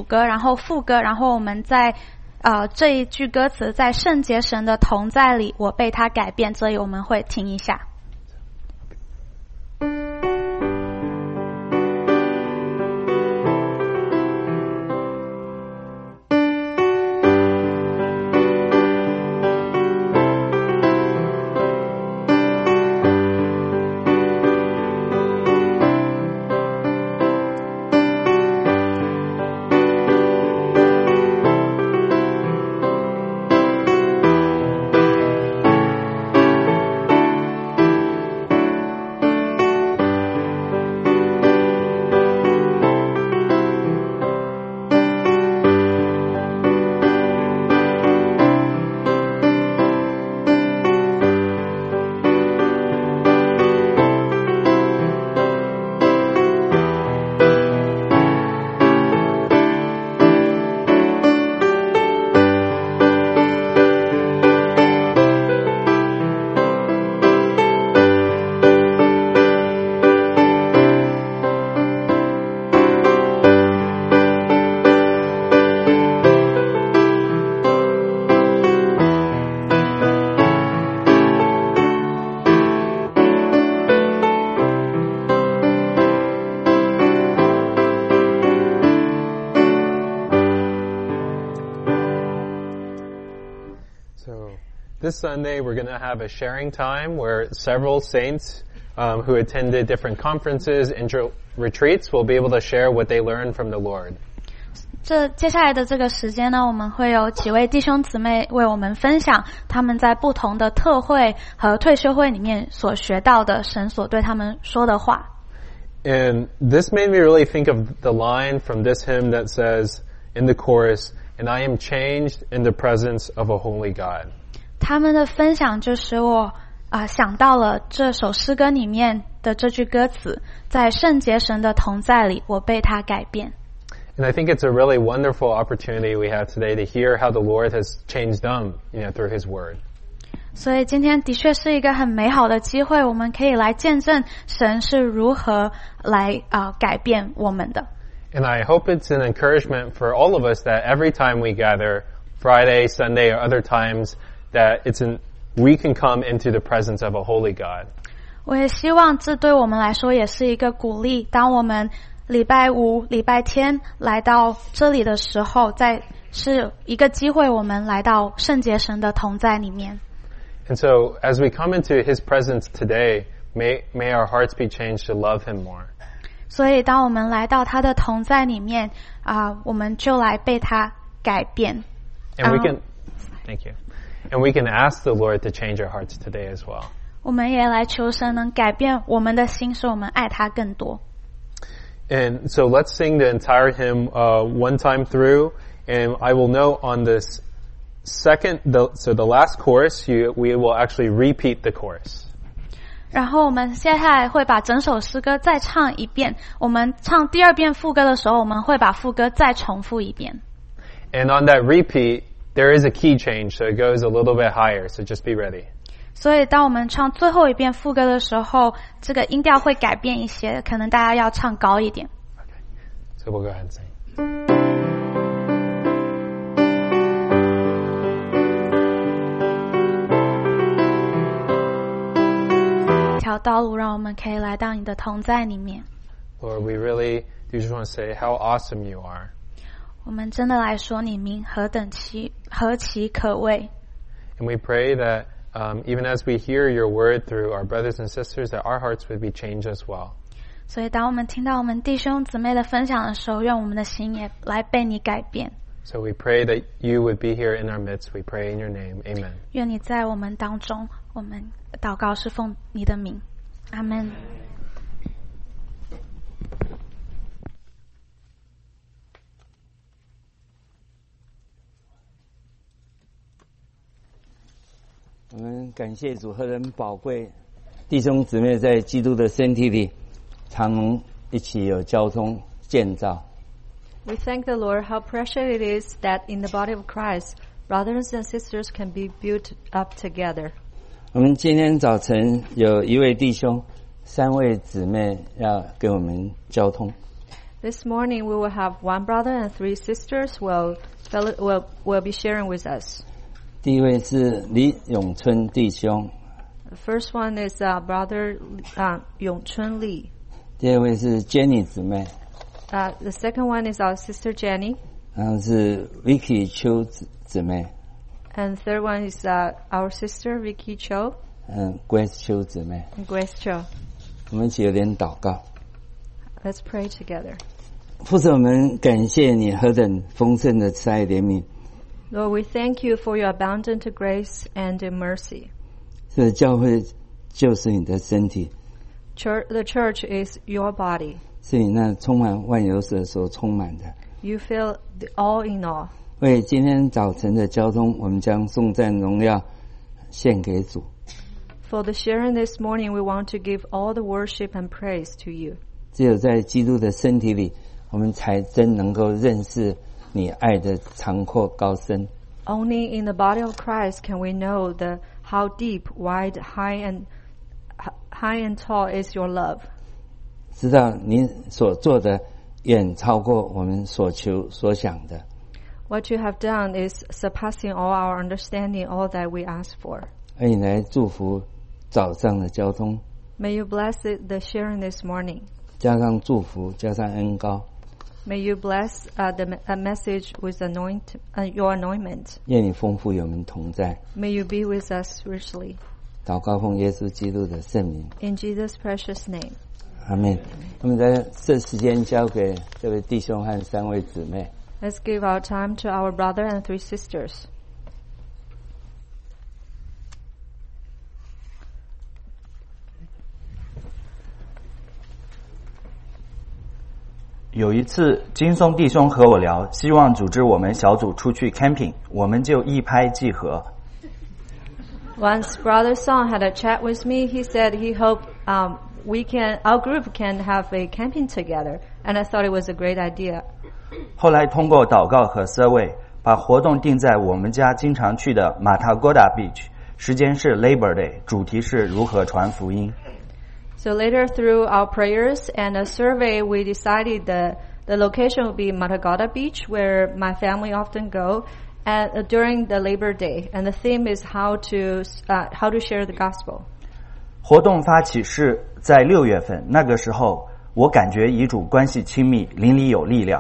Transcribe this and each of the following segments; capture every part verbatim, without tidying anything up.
歌，然后副歌，然后我们在呃这一句歌词，在圣洁神的同在里，我被他改变，所以我们会停一下。 This Sunday, we're going to have a sharing time where several saints um, who attended different conferences and retreats will be able to share what they learned from the Lord. 这接下来的这个时间呢，我们会有几位弟兄姊妹为我们分享他们在不同的特会和退休会里面所学到的神所对他们说的话。 And this made me really think of the line from this hymn that says in the chorus, "And I am changed in the presence of a holy God." 他们的分享就使我啊、呃、想到了这首诗歌里面的这句歌词，在圣洁神的同在里，我被他改变。 And I think it's a really wonderful opportunity we have today to hear how the Lord has changed them, you know, through His Word. 所以今天的确是一个很美好的机会，我们可以来见证神是如何来啊、呃、改变我们的。 And I hope it's an encouragement for all of us that every time we gather, Friday, Sunday, or other times, that it's an, we can come into the presence of a holy God. 我也希望这对我们来说也是一个鼓励，当我们礼拜五、礼拜天来到这里的时候，在是一个机会，我们来到圣洁神的同在里面。 And so, as we come into His presence today, may, may our hearts be changed to love Him more. 所以当我们来到他的同在里面啊、呃，我们就来被他改变。 And we can, thank you. And we can ask the Lord to change our hearts today as well. 我们也来求神能改变我们的心，使我们爱他更多。 And so let's sing the entire hymn uh, one time through. And I will note on this second, the, so the last chorus, you, we will actually repeat the chorus. 然后我们接下来会把整首诗歌再唱一遍。我们唱第二遍副歌的时候，我们会把副歌再重复一遍。 And on that repeat, there is a key change, so it goes a little bit higher, so just be ready. 所以当我们唱最后一遍副歌的时候，这个音调会改变一些，可能大家要唱高一点。 Okay. So we'll go ahead and sing. 一条道路让我们可以来到你的同在里面。 Lord, we really do just want to say how awesome you are. 我们真的来说你名何等其何其可畏。 And we pray that um, even as we hear your word through our brothers and sisters, that our hearts would be changed as well. 所以当我们听到我们弟兄姊妹的分享的时候，愿我们的心也来被你改变。 So we pray that you would be here in our midst. We pray in your name. Amen. 愿你在我们当中，我们祷告是奉你的名。阿们。 我们感谢主何人宝贵，弟兄姊妹在基督的身体里，常能一起有交通建造。 We thank the Lord how precious it is that in the body of Christ, brothers and sisters can be built up together. 我们今天早晨有一位弟兄，三位姊妹要跟我们交通。 This morning we will have one brother and three sisters will will will be sharing with us. 第一位是李永春弟兄， The first one is uh, brother uh, Yongchun Lee. 第二位是 Jenny 姊妹， Uh, the second one is our sister Jenny, 然后是 Vicky 邱姊姊妹， and third one is uh, our sister Vicky Cho 嗯 ，Grace 邱姊妹。 and Grace Cho. 我们一起有点祷告。 Let's pray together. 父神，我们感谢你何等丰盛的慈爱怜悯， Lord, we thank you for your abundant grace and mercy. 这教会就是你的身体， Church, the church is your body. 是你那充满万有者所充满的。 You fill the all in all. 为今天早晨的交通，我们将颂赞荣耀献给主。 For the sharing this morning, we want to give all the worship and praise to you. 只有在基督的身体里，我们才真能够认识你爱的长阔高深。 Only in the body of Christ can we know the how deep, wide, high and high and tall is your love. 知道你所做的远超过我们所求所想的。 What you have done is surpassing all our understanding, all that we ask for. 而你来祝福早上的交通， May you bless it, the sharing this morning. 加上祝福，加上恩膏， May you bless uh, the a message with anoint, uh, your anointment. 愿你丰富与我们同在。 May you be with us spiritually. 祷告奉耶稣基督的圣名， In Jesus' precious name. 阿们。我们在这时间交给这位弟兄和三位姊妹。 Let's give our time to our brother and three sisters. 有一次，金松弟兄和我聊，希望组织我们小组出去 camping， 我们就一拍即合。 Once Brother Song had a chat with me, he said he hoped um, we can, our group can have a camping together, and I thought it was a great idea. 后来通过祷告和 survey， 把活动定在我们家经常去的马塔哥达 beach， 时间是 Labor Day， 主题是如何传福音。 So later through our prayers and a survey, we decided the, the location would be Matagorda Beach, where my family often go, and uh, during the Labor Day. And the theme is how to, uh, how to share the gospel. 活动发起是在六月份，那个时候我感觉与主关系亲密，灵里有力量。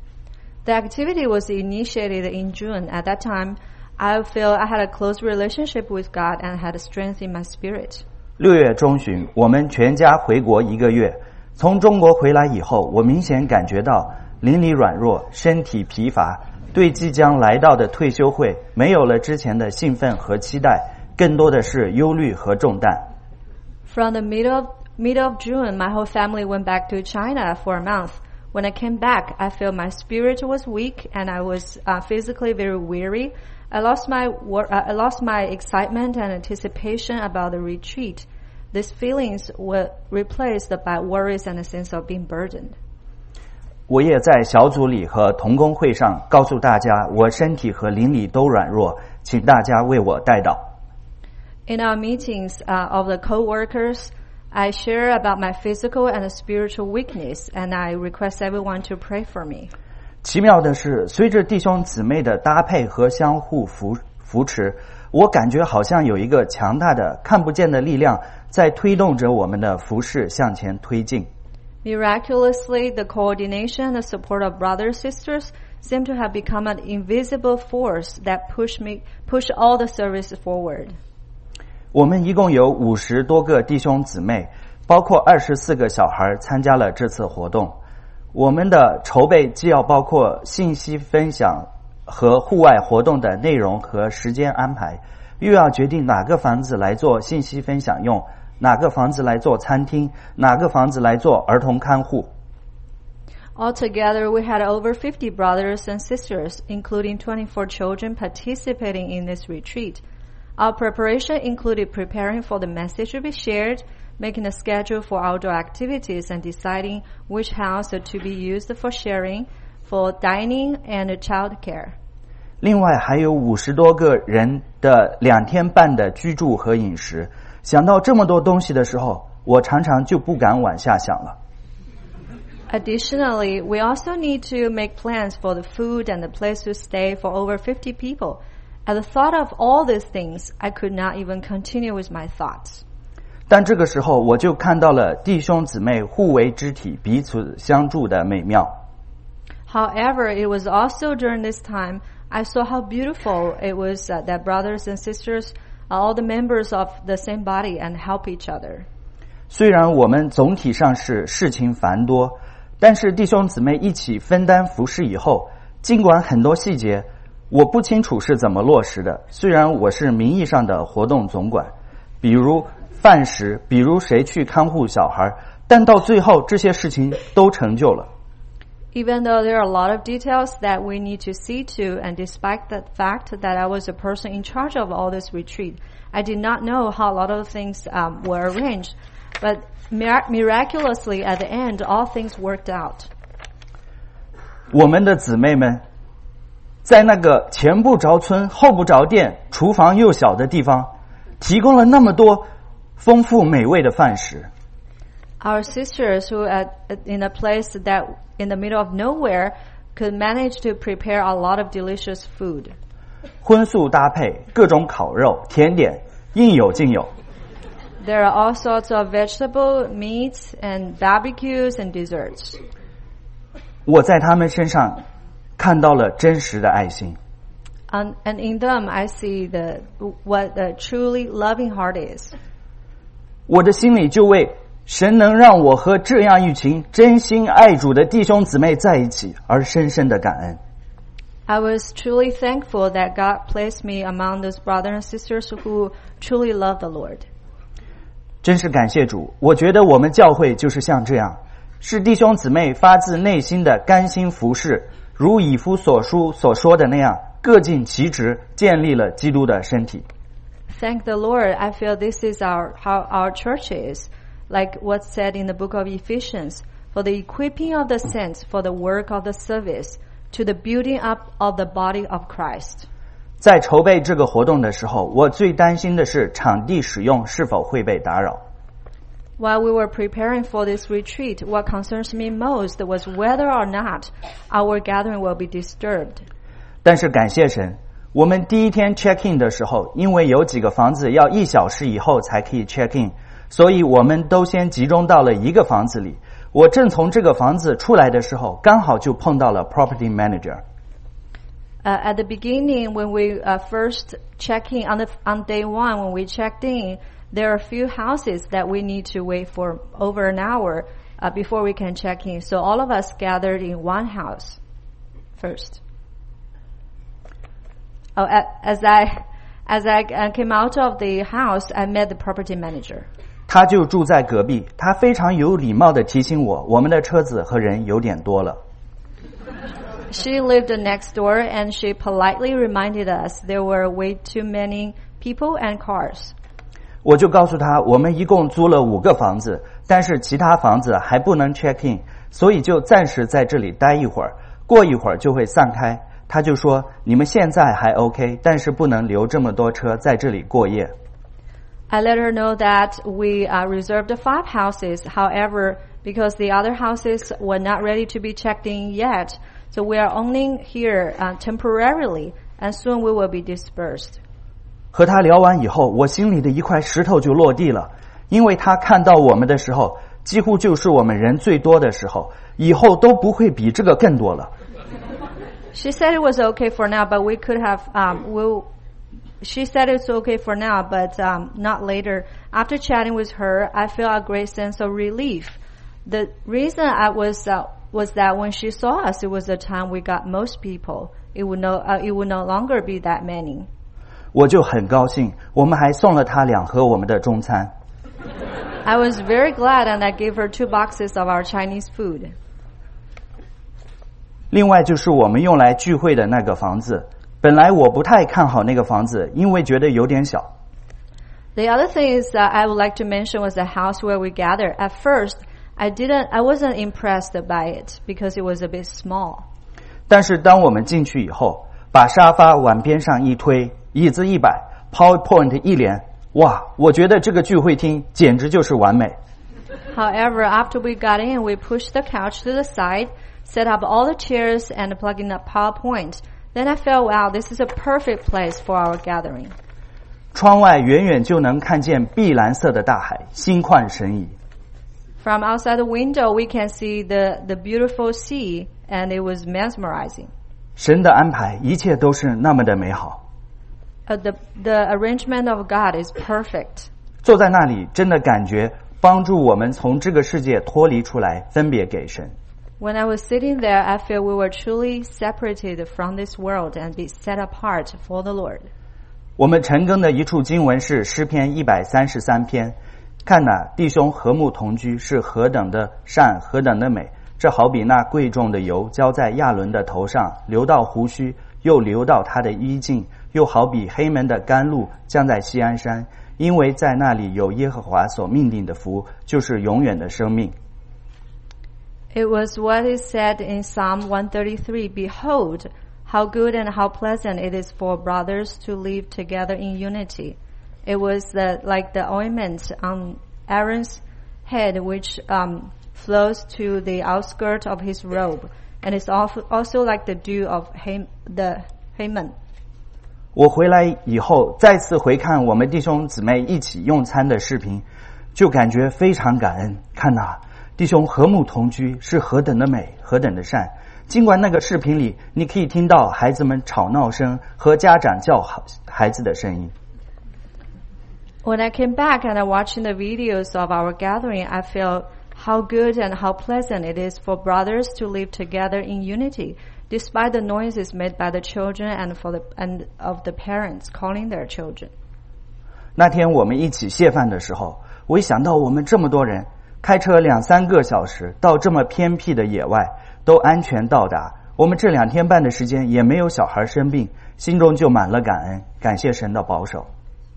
The activity was initiated in June. At that time, I feel I had a close relationship with God and had strength in my spirit. 六月中旬，我们全家回国一个月。从中国回来以后，我明显感觉到灵里软弱，身体疲乏，对即将来到的退休会没有了之前的兴奋和期待，更多的是忧虑和重担。 From the middle of, middle of June, my whole family went back to China for a month. When I came back, I felt my spirit was weak and I was uh, physically very weary. I lost my wor- uh, I lost my excitement and anticipation about the retreat. These feelings were replaced by worries and a sense of being burdened. 我也在小组里和同工会上告诉大家，我身体和灵里都软弱，请大家为我代祷。 In our meetings uh, of the co-workers, I share about my physical and spiritual weakness, and I request everyone to pray for me. 奇妙的是，随着弟兄姊妹的搭配和相互扶扶持，我感觉好像有一个强大的看不见的力量在推动着我们的服事向前推进。 Miraculously, the coordination and the support of brothers and sisters seem to have become an invisible force that push me, push all the service forward. 我们一共有五十多个弟兄姊妹，包括二十四个小孩参加了这次活动。我们的筹备既要包括信息分享和户外活动的内容和时间安排，又要决定哪个房子来做信息分享用，哪个房子来做餐厅，哪个房子来做儿童看护。 Altogether, we had over fifty brothers and sisters, including twenty-four children participating in this retreat. Our preparation included preparing for the message to be shared, making a schedule for outdoor activities, and deciding which house to be used for sharing, for dining and child care. 另外还有五十多个人的两天半的居住和饮食。想到这么多东西的时候，我常常就不敢往下想了。 Additionally, we also need to make plans for the food and the place to stay for over fifty people. At the thought of all these things, I could not even continue with my thoughts. 但这个时候，我就看到了弟兄姊妹互为肢体、彼此相助的美妙。 However, it was also during this time I saw how beautiful it was uh, that brothers and sisters are all the members of the same body and help each other. 虽然我们总体上是事情繁多，但是弟兄姊妹一起分担服事以后，尽管很多细节我不清楚是怎么落实的，虽然我是名义上的活动总管，比如饭食，比如谁去看护小孩，但到最后这些事情都成就了。 Even though there are a lot of details that we need to see to, and despite the fact that I was a person in charge of all this retreat, I did not know how a lot of things um, were arranged. But mir- miraculously, at the end, all things worked out. 我们的姊妹们在那个前不着村后不着店厨房又小的地方提供了那么多丰富美味的饭食。 Our sisters who at, in a place that in the middle of nowhere could manage to prepare a lot of delicious food. 荤素搭配，各种烤肉、甜点，应有尽有。 There are all sorts of vegetable, meats, and barbecues and desserts. 我在他们身上看到了真实的爱心。 And, and in them, I see the what a truly loving heart is. 我的心里就为神能让我和这样一群真心爱主的弟兄姊妹在一起而深深的感恩。 I was truly thankful that God placed me among those brothers and sisters who truly love the Lord. 真是感谢主，我觉得我们教会就是像这样，是弟兄姊妹发自内心的甘心服侍，如以弗所书所说的那样，各尽其职，建立了基督的身体。 Thank the Lord. I feel this is our how our church is, like what's said in the book of Ephesians, for the equipping of the saints for the work of the service, to the building up of the body of Christ. 在筹备这个活动的时候，我最担心的是场地使用是否会被打扰。 While we were preparing for this retreat, what concerns me most was whether or not our gathering will be disturbed. 但是感谢神，我们第一天 check in 的时候，因为有几个房子要一小时以后才可以 check in， 所以我们都先集中到了一个房子里。我正从这个房子出来的时候，刚好就碰到了 property manager。 Uh, at the beginning, when we uh, first check in on the on day one, when we checked in, there are a few houses that we need to wait for over an hour uh, before we can check in. So all of us gathered in one house first. Oh, as I as I came out of the house, I met the property manager. 他就住在隔壁，他非常有礼貌地提醒我，我们的车子和人有点多了。 She lived next door, and she politely reminded us there were way too many people and cars. 我就告诉他，我们一共租了五个房子，但是其他房子还不能 check in， 所以就暂时在这里待一会儿，过一会儿就会散开。他就说，你们现在还 OK， 但是不能留这么多车在这里过夜。 I let her know that we uh, reserved five houses. However, because the other houses were not ready to be checked in yet, so we are only here uh, temporarily, and soon we will be dispersed. 和他聊完以后，我心里的一块石头就落地了，因为他看到我们的时候，几乎就是我们人最多的时候，以后都不会比这个更多了。 She said it was okay for now, but we could have, um, we'll, she said it's okay for now, but um, not later. After chatting with her, I felt a great sense of relief. The reason I was uh, was that when she saw us, it was the time we got most people. It would no, uh, it would no longer be that many. 我就很高兴，我们还送了她两盒我们的中餐。 I was very glad, and I gave her two boxes of our Chinese food. 另外就是我们用来聚会的那个房子，本来我不太看好那个房子，因为觉得有点小。 The other thing is that I would like to mention was the house where we gathered. At first, I didn't, I wasn't impressed by it because it was a bit small. 但是当我们进去以后，把沙发往边上一推，椅子一摆， PowerPoint 一连，哇，我觉得这个聚会厅简直就是完美。 However, after we got in, we pushed the couch to the side, set up all the chairs, and plugged in a PowerPoint. Then I felt, wow, this is a perfect place for our gathering. 窗外远远就能看见碧蓝色的大海，心旷神怡。 From outside the window, we can see the, the beautiful sea, and it was mesmerizing. 神的安排，一切都是那么的美好。 Uh, the, the arrangement of God is perfect. 坐在那里，真的感觉帮助我们从这个世界脱离出来，分别给神。 When I was sitting there, I feel we were truly separated from this world and be set apart for the Lord. 我们晨更的一处经文是诗篇一百三十三篇，看哪，弟兄和睦同居是何等的善，何等的美。这好比那贵重的油浇在亚伦的头上，流到胡须，又流到他的衣襟，又好比黑门的甘露降在锡安山，因为在那里有耶和华所命定的福，就是永远的生命。 It was what is said in Psalm one thirty-three, Behold, how good and how pleasant it is for brothers to live together in unity. It was the, like the ointment on Aaron's head, which um, flows to the outskirt of his robe, and it's also like the dew of Ham, the Haman. 我回来以后，再次回看我们弟兄姊妹一起用餐的视频，就感觉非常感恩。看哪，弟兄和睦同居是何等的美，何等的善。尽管那个视频里你可以听到孩子们吵闹声和家长叫孩子的声音。 When I came back and I watching the videos of our gathering, I felt how good and how pleasant it is for brothers to live together in unity, despite the noises made by the children and for the and of the parents calling their children. 那天我们一起谢饭的时候，我一想到我们这么多人开车两三个小时到这么偏僻的野外，都安全到达，我们这两天半的时间也没有小孩生病，心中就满了感恩，感谢神的保守。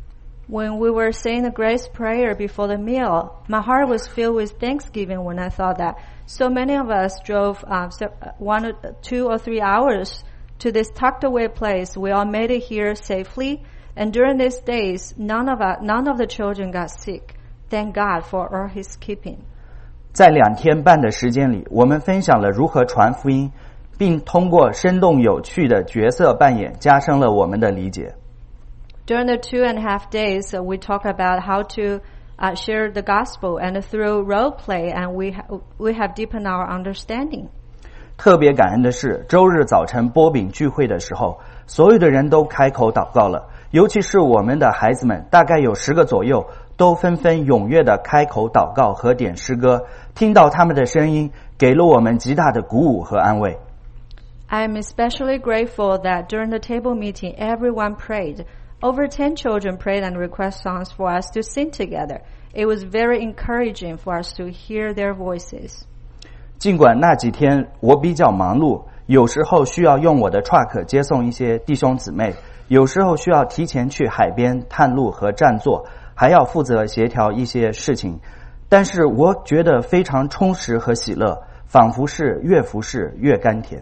When we were saying the grace prayer before the meal, my heart was filled with thanksgiving when I thought that so many of us drove uh, one, two, or three hours to this tucked away place. We all made it here safely, and during these days, none of us, none of the children got sick. Thank God for all His keeping. 在两天半的时间里，我们分享了如何传福音，并通过生动有趣的角色扮演，加深了我们的理解。 During the two and a half days, uh, we talk about how to uh, share the gospel, and through role play, and we ha- we have deepened our understanding. 特别感恩的是，周日早晨波饼聚会的时候，所有的人都开口祷告了，尤其是我们的孩子们，大概有十个左右，都纷纷踊跃的开口祷告和点诗歌。听到他们的声音，给了我们极大的鼓舞和安慰。 I am especially grateful that during the table meeting, everyone prayed. Over ten children prayed and requested songs for us to sing together. It was very encouraging for us to hear their voices. 尽管那几天我比较忙碌，有时候需要用我的 truck 接送一些弟兄姊妹，有时候需要提前去海边探路和占座，还要负责协调一些事情。但是我觉得非常充实和喜乐，仿佛是越服侍越甘甜。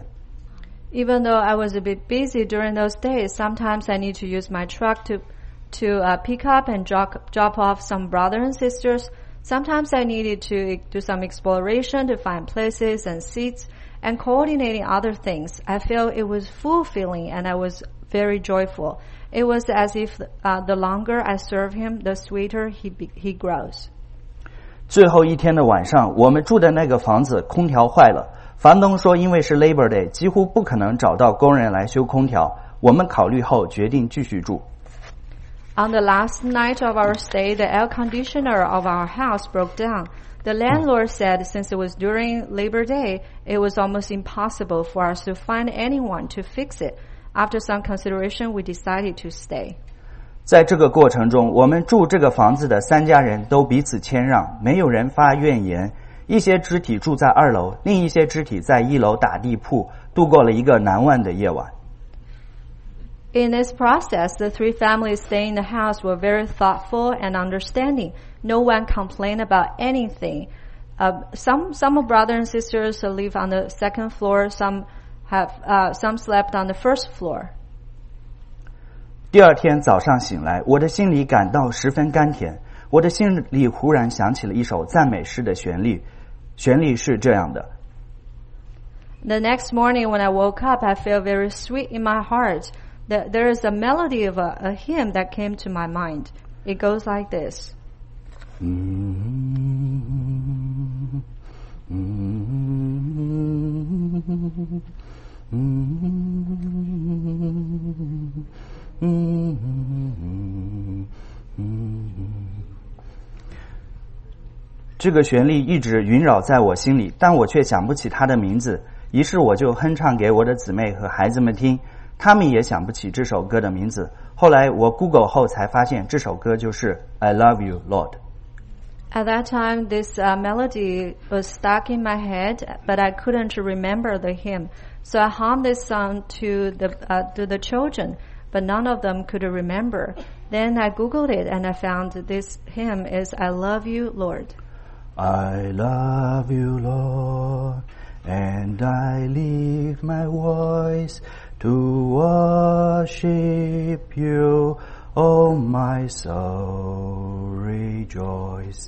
Even though I was a bit busy during those days, sometimes I need to use my truck to to uh, pick up and drop, drop off some brothers and sisters. Sometimes I needed to do some exploration to find places and seats and coordinating other things. I felt it was fulfilling and I was very joyful. It was as if uh, the longer I serve him, the sweeter he be, he grows. 最后一天的晚上，我们住的那个房子空调坏了。房东说因为是 Labor Day 几乎不可能找到工人来修空调，我们考虑后决定继续住。 On the last night of our stay, the air conditioner of our house broke down. The landlord said since it was during Labor Day, it was almost impossible for us to find anyone to fix it. After some consideration, we decided to stay. 在这个过程中，我们住这个房子的三家人都彼此谦让，没有人发怨言。一些肢体住在二楼，另一些肢体在一楼打地铺，度过了一个难忘的夜晚。 In this process, the three families staying in the house were very thoughtful and understanding. No one complained about anything. Uh, some some of brothers and sisters live on the second floor. Some have uh, some slept on the first floor. 第二天早上醒来，我的心里感到十分甘甜。 我的心里忽然想起了一首赞美诗的旋律，旋律是这样的。 The next morning when I woke up, I felt very sweet in my heart. That there is a melody of a, a hymn that came to my mind. It goes like this. Mm-hmm. 这个旋律一直萦绕在我心里，但我却想不起它的名字，于是我就哼唱给我的姊妹和孩子们听，他们也想不起这首歌的名字。后来我 Google 后才发现这首歌就是 I Love You, Lord. At that time, this uh, melody was stuck in my head, but I couldn't remember the hymn. So I hummed this song to the uh, to the children, but none of them could remember. Then I Googled it and I found this hymn is I Love You, Lord. I love you, Lord, and I lift my voice to worship you. Oh, my soul rejoice.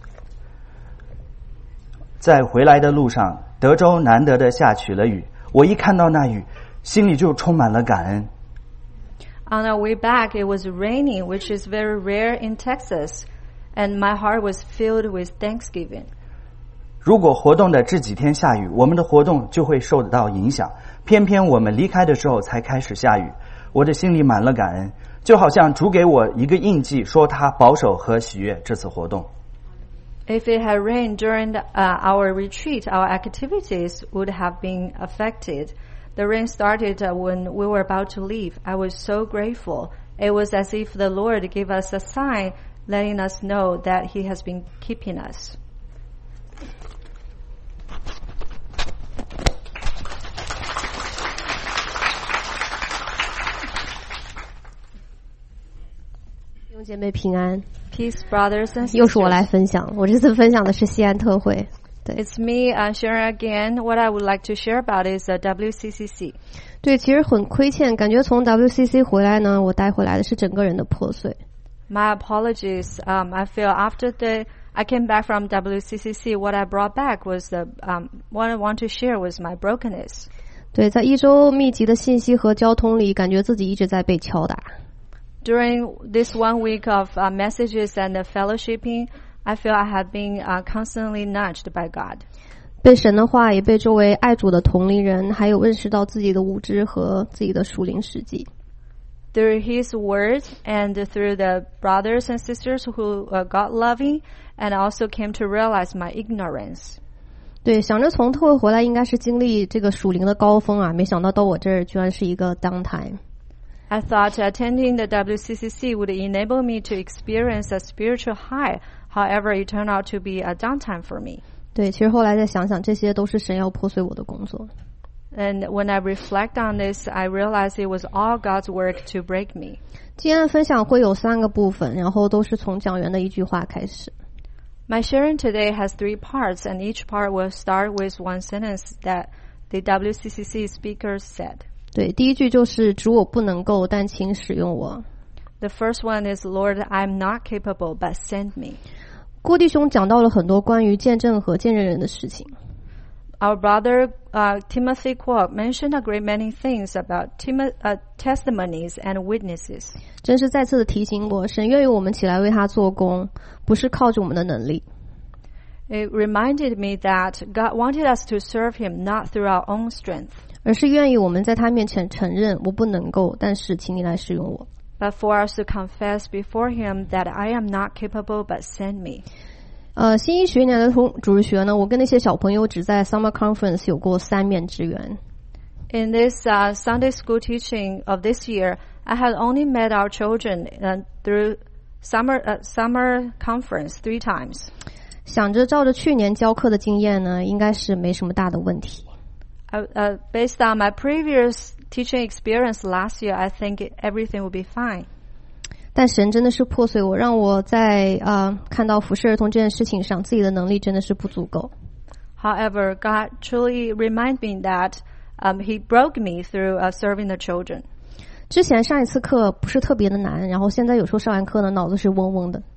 在回来的路上，德州难得的下起了雨。我一看到那雨，心里就充满了感恩。 On our way back, it was raining, which is very rare in Texas, and my heart was filled with thanksgiving. 如果活动的这几天下雨，我们的活动就会受到影响。偏偏我们离开的时候才开始下雨，我的心里满了感恩，就好像主给我一个印记，说他保守和喜悦这次活动。 If it had rained during the, uh, our retreat, our activities would have been affected. The rain started uh, when we were about to leave. I was so grateful. It was as if the Lord gave us a sign letting us know that He has been keeping us. 弟兄姐妹平安。 Peace, brothers and sisters. 又是我来分享，我这次分享的是西安特会。对 It's me uh, sharing again. What I would like to share about is uh, W C C C. 对，其实很亏欠，感觉从 W C C 回来呢，我带回来的是整个人的破碎。 My apologies. Um, I feel after the I came back from W C C C, what I brought back was the um, what I want to share was my brokenness. 对，在一周密集的信息和交通里，感觉自己一直在被敲打。 During this one week of uh, messages and uh, fellowshipping, I feel I have been uh, constantly nudged by God. 被神的话，也被周围爱主的同龄人，还有认识到自己的无知和自己的属灵实际。 Through His Word and through the brothers and sisters who uh, got loving, and also came to realize my ignorance. 对，想着从特会回来应该是经历这个属灵的高峰啊，没想到到我这儿居然是一个 downtime。 I thought attending the W C C C would enable me to experience a spiritual high. However, it turned out to be a downtime for me. 对，其实后来再想想，这些都是神要破碎我的工作。 And when I reflect on this, I realize it was all God's work to break me. 今天的分享会有三个部分，然后都是从讲员的一句话开始。 My sharing today has three parts, and each part will start with one sentence that the W C C C speakers said. 对，第一句就是主我不能够，但请使用我。 The first one is, Lord, I'm not capable, but send me. 郭弟兄讲到了很多关于见证和见证人的事情。 Our brother uh, Timothy Kwok mentioned a great many things about Tim- uh, testimonies and witnesses. 真是再次的提醒我，神愿意我们起来为他做工，不是靠着我们的能力。 It reminded me that God wanted us to serve Him not through our own strength, 而是愿意我们在他面前承认我不能够，但是请你来使用我。 but for us to confess before Him that I am not capable, but send me. 呃，新一学年的同主日学呢，我跟那些小朋友只在 Summer Conference 有过三面之缘。 In this uh, Sunday school teaching of this year, I had only met our children uh, through summer uh, summer conference three times. 想着照着去年教课的经验呢，应该是没什么大的问题。 Uh, uh, based on my previous teaching experience last year, I think it, everything will be fine. 但神真的是破碎我，让我在呃看到服侍儿童这件事情上，自己的能力真的是不足够。 However, God truly reminded me that um, He broke me through uh, serving the children. 之前上一次课不是特别的难，然后现在有时候上完课呢，脑子是嗡嗡的。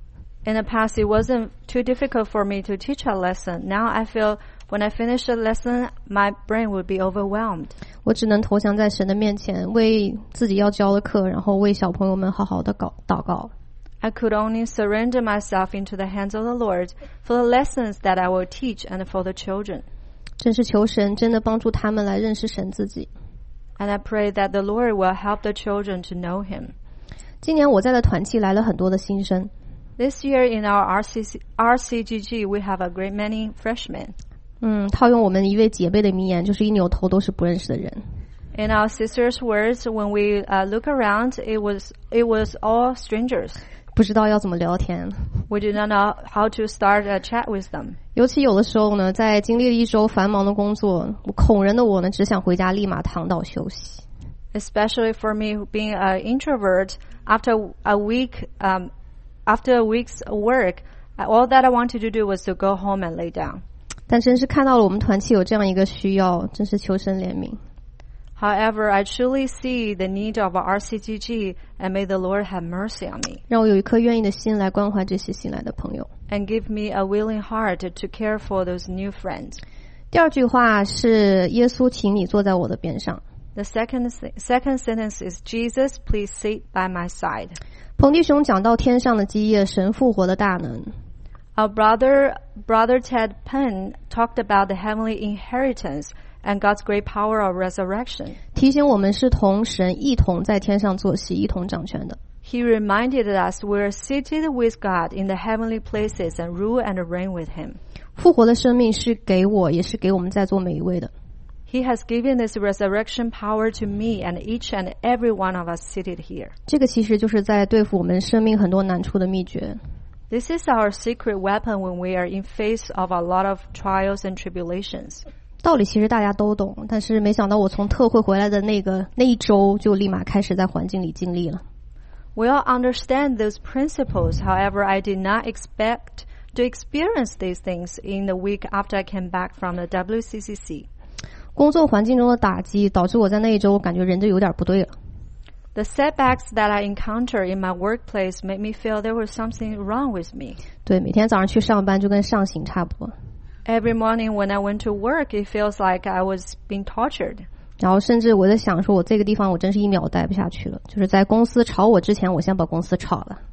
In the past, it wasn't too difficult for me to teach a lesson. Now I feel when I finish a lesson, my brain would be overwhelmed. 我只能投降在神的面前，为自己要教的课，然后为小朋友们好好的祷祷告。 I could only surrender myself into the hands of the Lord for the lessons that I will teach and for the children. 真是求神真的帮助他们来认识神自己。 And I pray that the Lord will help the children to know Him. 今年我在的团契来了很多的新生。 This year in our R C C, R C G G, we have a great many freshmen. 嗯，套用我们一位姐妹的名言，就是一扭头都是不认识的人。 In our sister's words, when we uh, look around, it was it was all strangers. 不知道要怎么聊天。 We did not know how to start a chat with them. 尤其有的时候呢，在经历了一周繁忙的工作，恐人的我呢，只想回家立马躺倒休息。 Especially for me, being an introvert, after a week, um, after a week's work, all that I wanted to do was to go home and lay down. 但真是看到了我们团契有这样一个需要，真是求神怜悯。 However, I truly see the need of R C G G, and may the Lord have mercy on me. 让我有一颗愿意的心来关怀这些新来的朋友。 And give me a willing heart to care for those new friends. 第二句话是耶稣，请你坐在我的边上。 The second second sentence is Jesus, please sit by my side. 彭弟兄讲到天上的基业，神复活的大能。 Our brother, brother Ted Penn talked about the heavenly inheritance and God's great power of resurrection. 提醒我们是同神一同在天上坐席，一同掌权的。 He reminded us we're seated with God in the heavenly places and rule and reign with Him. 复活的生命是给我，也是给我们在座每一位的。 He has given this resurrection power to me and each and every one of us seated here. 这个其实就是在对付我们生命很多难处的秘诀。 This is our secret weapon when we are in face of a lot of trials and tribulations. 道理其实大家都懂，但是没想到我从特会回来的那个那一周就立马开始在环境里经历了。 We all understand those principles. However, I did not expect to experience these things in the week after I came back from the W C C C. 工作环境中的打击导致我在那一周感觉人就有点不对了。 The setbacks that I encountered in my workplace made me feel there was something wrong with me. 对，每天早上去上班就跟上刑差不多。 Every morning when I went to work, it feels like I was being tortured. 然后甚至我在想说，我这个地方我真是一秒待不下去了。就是在公司炒我之前，我先把公司炒了。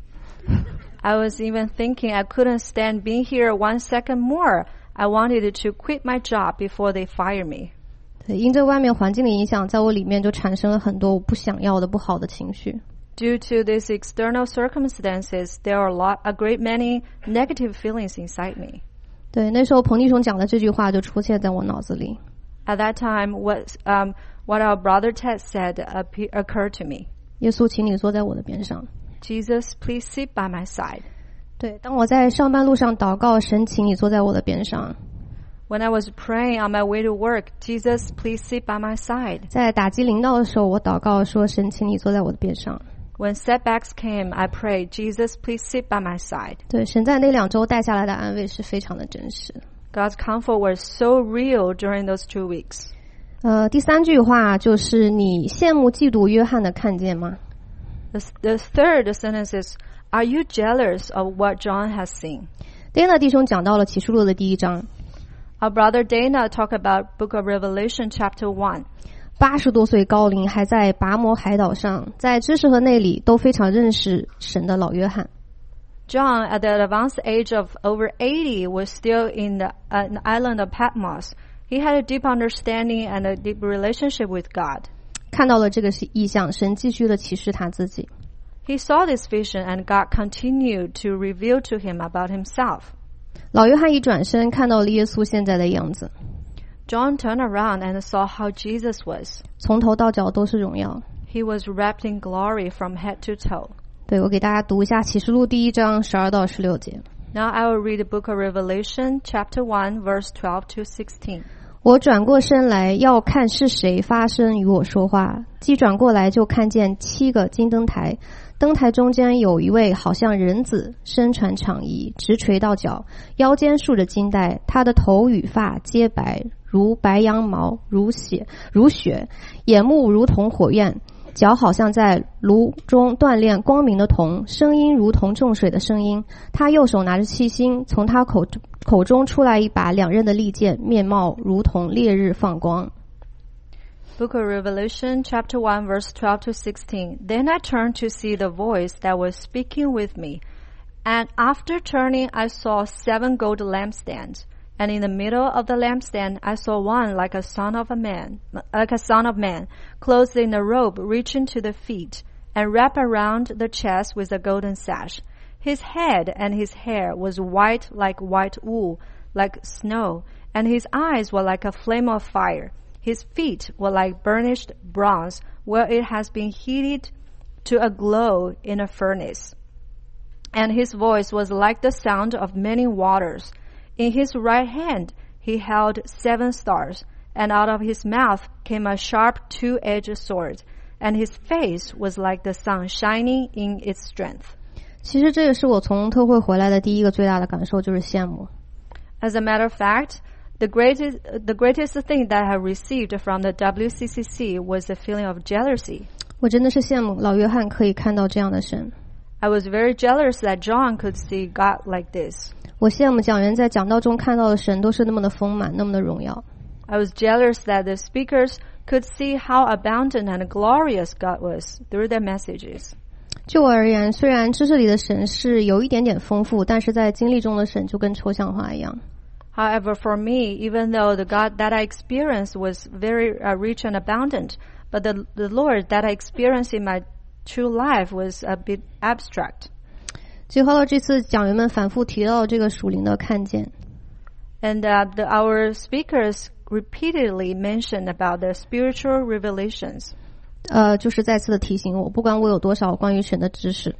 I was even thinking I couldn't stand being here one second more. I wanted to quit my job before they fire me. 对，因着外面环境的影响，在我里面就产生了很多我不想要的不好的情绪。 Due to these external circumstances, there are a lot, a great many negative feelings inside me. 对，那时候彭弟兄讲的这句话就出现在我脑子里。 At that time, what um what our brother Ted said appear, occurred to me. 耶稣，请你坐在我的边上。 Jesus, please sit by my side. 对，当我在上班路上祷告，神，请你坐在我的边上。 When I was praying on my way to work, Jesus, please sit by my side. 在打击临到的时候，我祷告说，神，请你坐在我的边上。 When setbacks came, I prayed, Jesus, please sit by my side. 对，神在那两周带下来的安慰是非常的真实。 God's comfort was so real during those two weeks. 呃，第三句话就是你羡慕嫉妒约翰的看见吗？ The, the third sentence is, are you jealous of what John has seen? Dana 弟兄讲到了启示录的第一章。 Our brother Dana talked about Book of Revelation chapter one. 八十多岁高龄还在拔摩海岛上，在知识和内里都非常认识神的老约翰。 John, at the advanced age of over eighty, was still in the, uh, the island of Patmos. He had a deep understanding and a deep relationship with God. 看到了这个意象，神继续的启示他自己。 He saw this vision and God continued to reveal to him about himself. 老约翰一转身，看到了耶稣现在的样子。 John turned around and saw how Jesus was. 从头到脚都是荣耀。 He was wrapped in glory from head to toe. 对，我给大家读一下启示录第一章十二到十六节。 Now I will read the book of Revelation, chapter one, verse twelve to sixteen. 我转过身来，要看是谁发声与我说话。既转过来，就看见七个金灯台，灯台中间有一位好像人子，身穿长衣，直垂到脚，腰间束着金带，他的头与发皆白，如白羊毛，如血，如雪，眼目如同火焰， 脚好像在炉中锻炼光明的铜，声音如同众水的声音。他右手拿着七星，从他口口中出来一把两刃的利剑，面貌如同烈日放光。 Book of Revelation, chapter one, verse twelve to sixteen. Then I turned to see the voice that was speaking with me. And after turning, I saw seven gold lampstands. And in the middle of the lampstand, I saw one like a son of a man, like a son of man, clothed in a robe reaching to the feet, and wrapped around the chest with a golden sash. His head and his hair was white like white wool, like snow, and his eyes were like a flame of fire.His feet were like burnished bronze, where it has been heated to a glow in a furnace. And his voice was like the sound of many waters. In his right hand he held seven stars, and out of his mouth came a sharp two-edged sword, and his face was like the sun shining in its strength. 其实这也是我从特会回来的第一个最大的感受，就是羡慕。 As a matter of fact,The greatest, the greatest thing that I received from the W C C C was the feeling of jealousy. 我真的是羡慕老约翰可以看到这样的神。 I was very jealous that John could see God like this. 我羡慕讲员在讲道中看到的神都是那么的丰满，那么的荣耀。 I was jealous that the speakers could see how abundant and glorious God was through their messages. 就我而言，虽然知识里的神是有一点点丰富，但是在经历中的神就跟抽象化一样。 However, for me, even though the God that I experienced was very uh, rich and abundant, but the, the Lord that I experienced in my true life was a bit abstract. 最后这次讲员们反复提到这个属灵的看见。 And uh, the, our speakers repeatedly mentioned about the spiritual revelations. 呃，就是再次的提醒我，不管我有多少关于神的知识。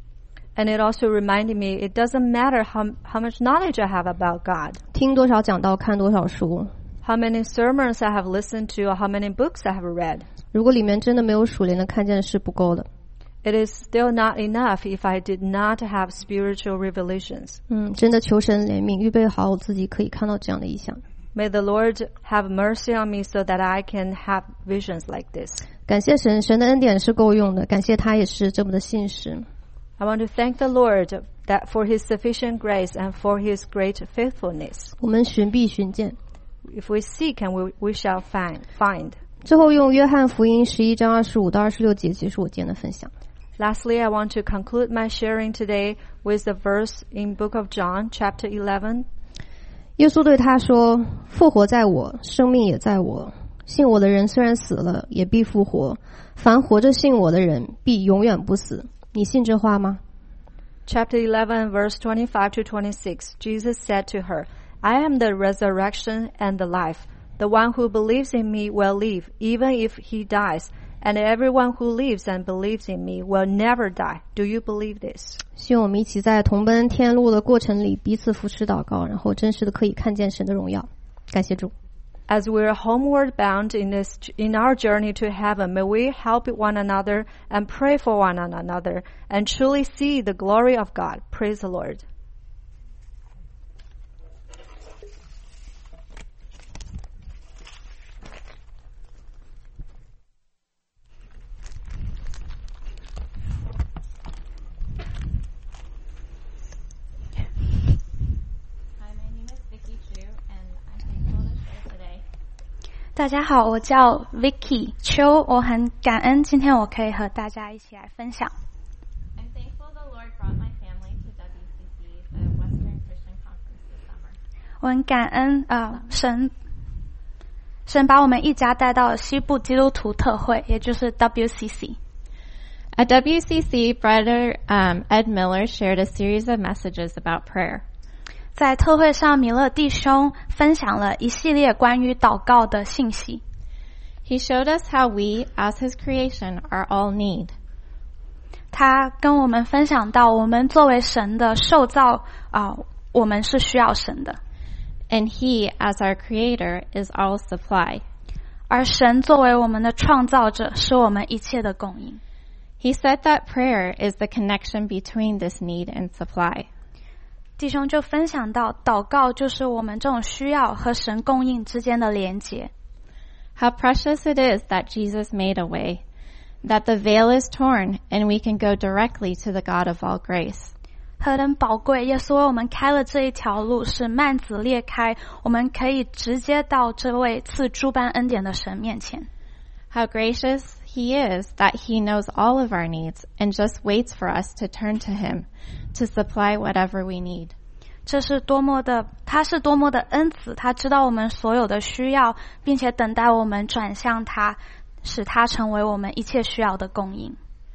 And it also reminded me, it doesn't matter how, how much knowledge I have about God. 听多少讲道，看多少书。 How many sermons I have listened to, or how many books I have read. 如果里面真的没有属灵的看见是不够的。 It is still not enough if I did not have spiritual revelations. 嗯，真的求神怜悯，预备好我自己可以看到这样的意象。 May the Lord have mercy on me so that I can have visions like this. 感谢神，神的恩典是够用的，感谢他也是这么的信实。 I want to thank the Lord that for His sufficient grace and for His great faithfulness. 我们寻必寻见。 If we seek and we, we shall find. find. 最后用约翰福音十一章二十五到二十六节结束我今天的分享。 Lastly, I want to conclude my sharing today with the verse in Book of John, chapter eleven. 耶稣对他说：“复活在我，生命也在我。信我的人虽然死了，也必复活；凡活着信我的人，必永远不死。”你信这话吗？ Chapter eleven, verse twenty-five to twenty-six, Jesus said to her, I am the resurrection and the life. The one who believes in me will live, even if he dies, and everyone who lives and believes in me will never die. Do you believe this? 希望我们一起在同奔天路的过程里彼此扶持祷告，然后真实的可以看见神的荣耀。感谢主。 As we are homeward bound in this, in our journey to heaven, may we help one another and pray for one another and truly see the glory of God. Praise the Lord. and I'm thankful to share today. 大家好，我叫 Vicky 邱，我很感恩今天我可以和大家一起来分享。 I'm thankful the Lord brought my family to W C C, the Western Christian Conference this summer. 我很感恩呃神神把我们一家带到了西部基督徒特会，也就是 W C C。 At W C C, Brother um, Ed Miller shared a series of messages about prayer. 在特会上，米勒弟兄分享了一系列关于祷告的信息。 He showed us how we, as His creation, are all need. 他跟我们分享到，我们作为神的受造啊、呃，我们是需要神的。 And He, as our Creator, is all supply. 而神作为我们的创造者，是我们一切的供应。 He said that prayer is the connection between this need and supply. 弟兄就分享到，祷告就是我们这种需要和神供应之间的连结。 How precious it is that Jesus made a way, that the veil is torn and we can go directly to the God of all grace. 何等宝贵，耶稣为我们开了这一条路，使幔子裂开，我们可以直接到这位赐诸般恩典的神面前。 How gracious he is that he knows all of our needs and just waits for us to turn to him to supply whatever we need. 这是多么的，他是多么的恩慈，他知道我们所有的需要，并且等待我们转向他，使他成为我们一切需要的供应。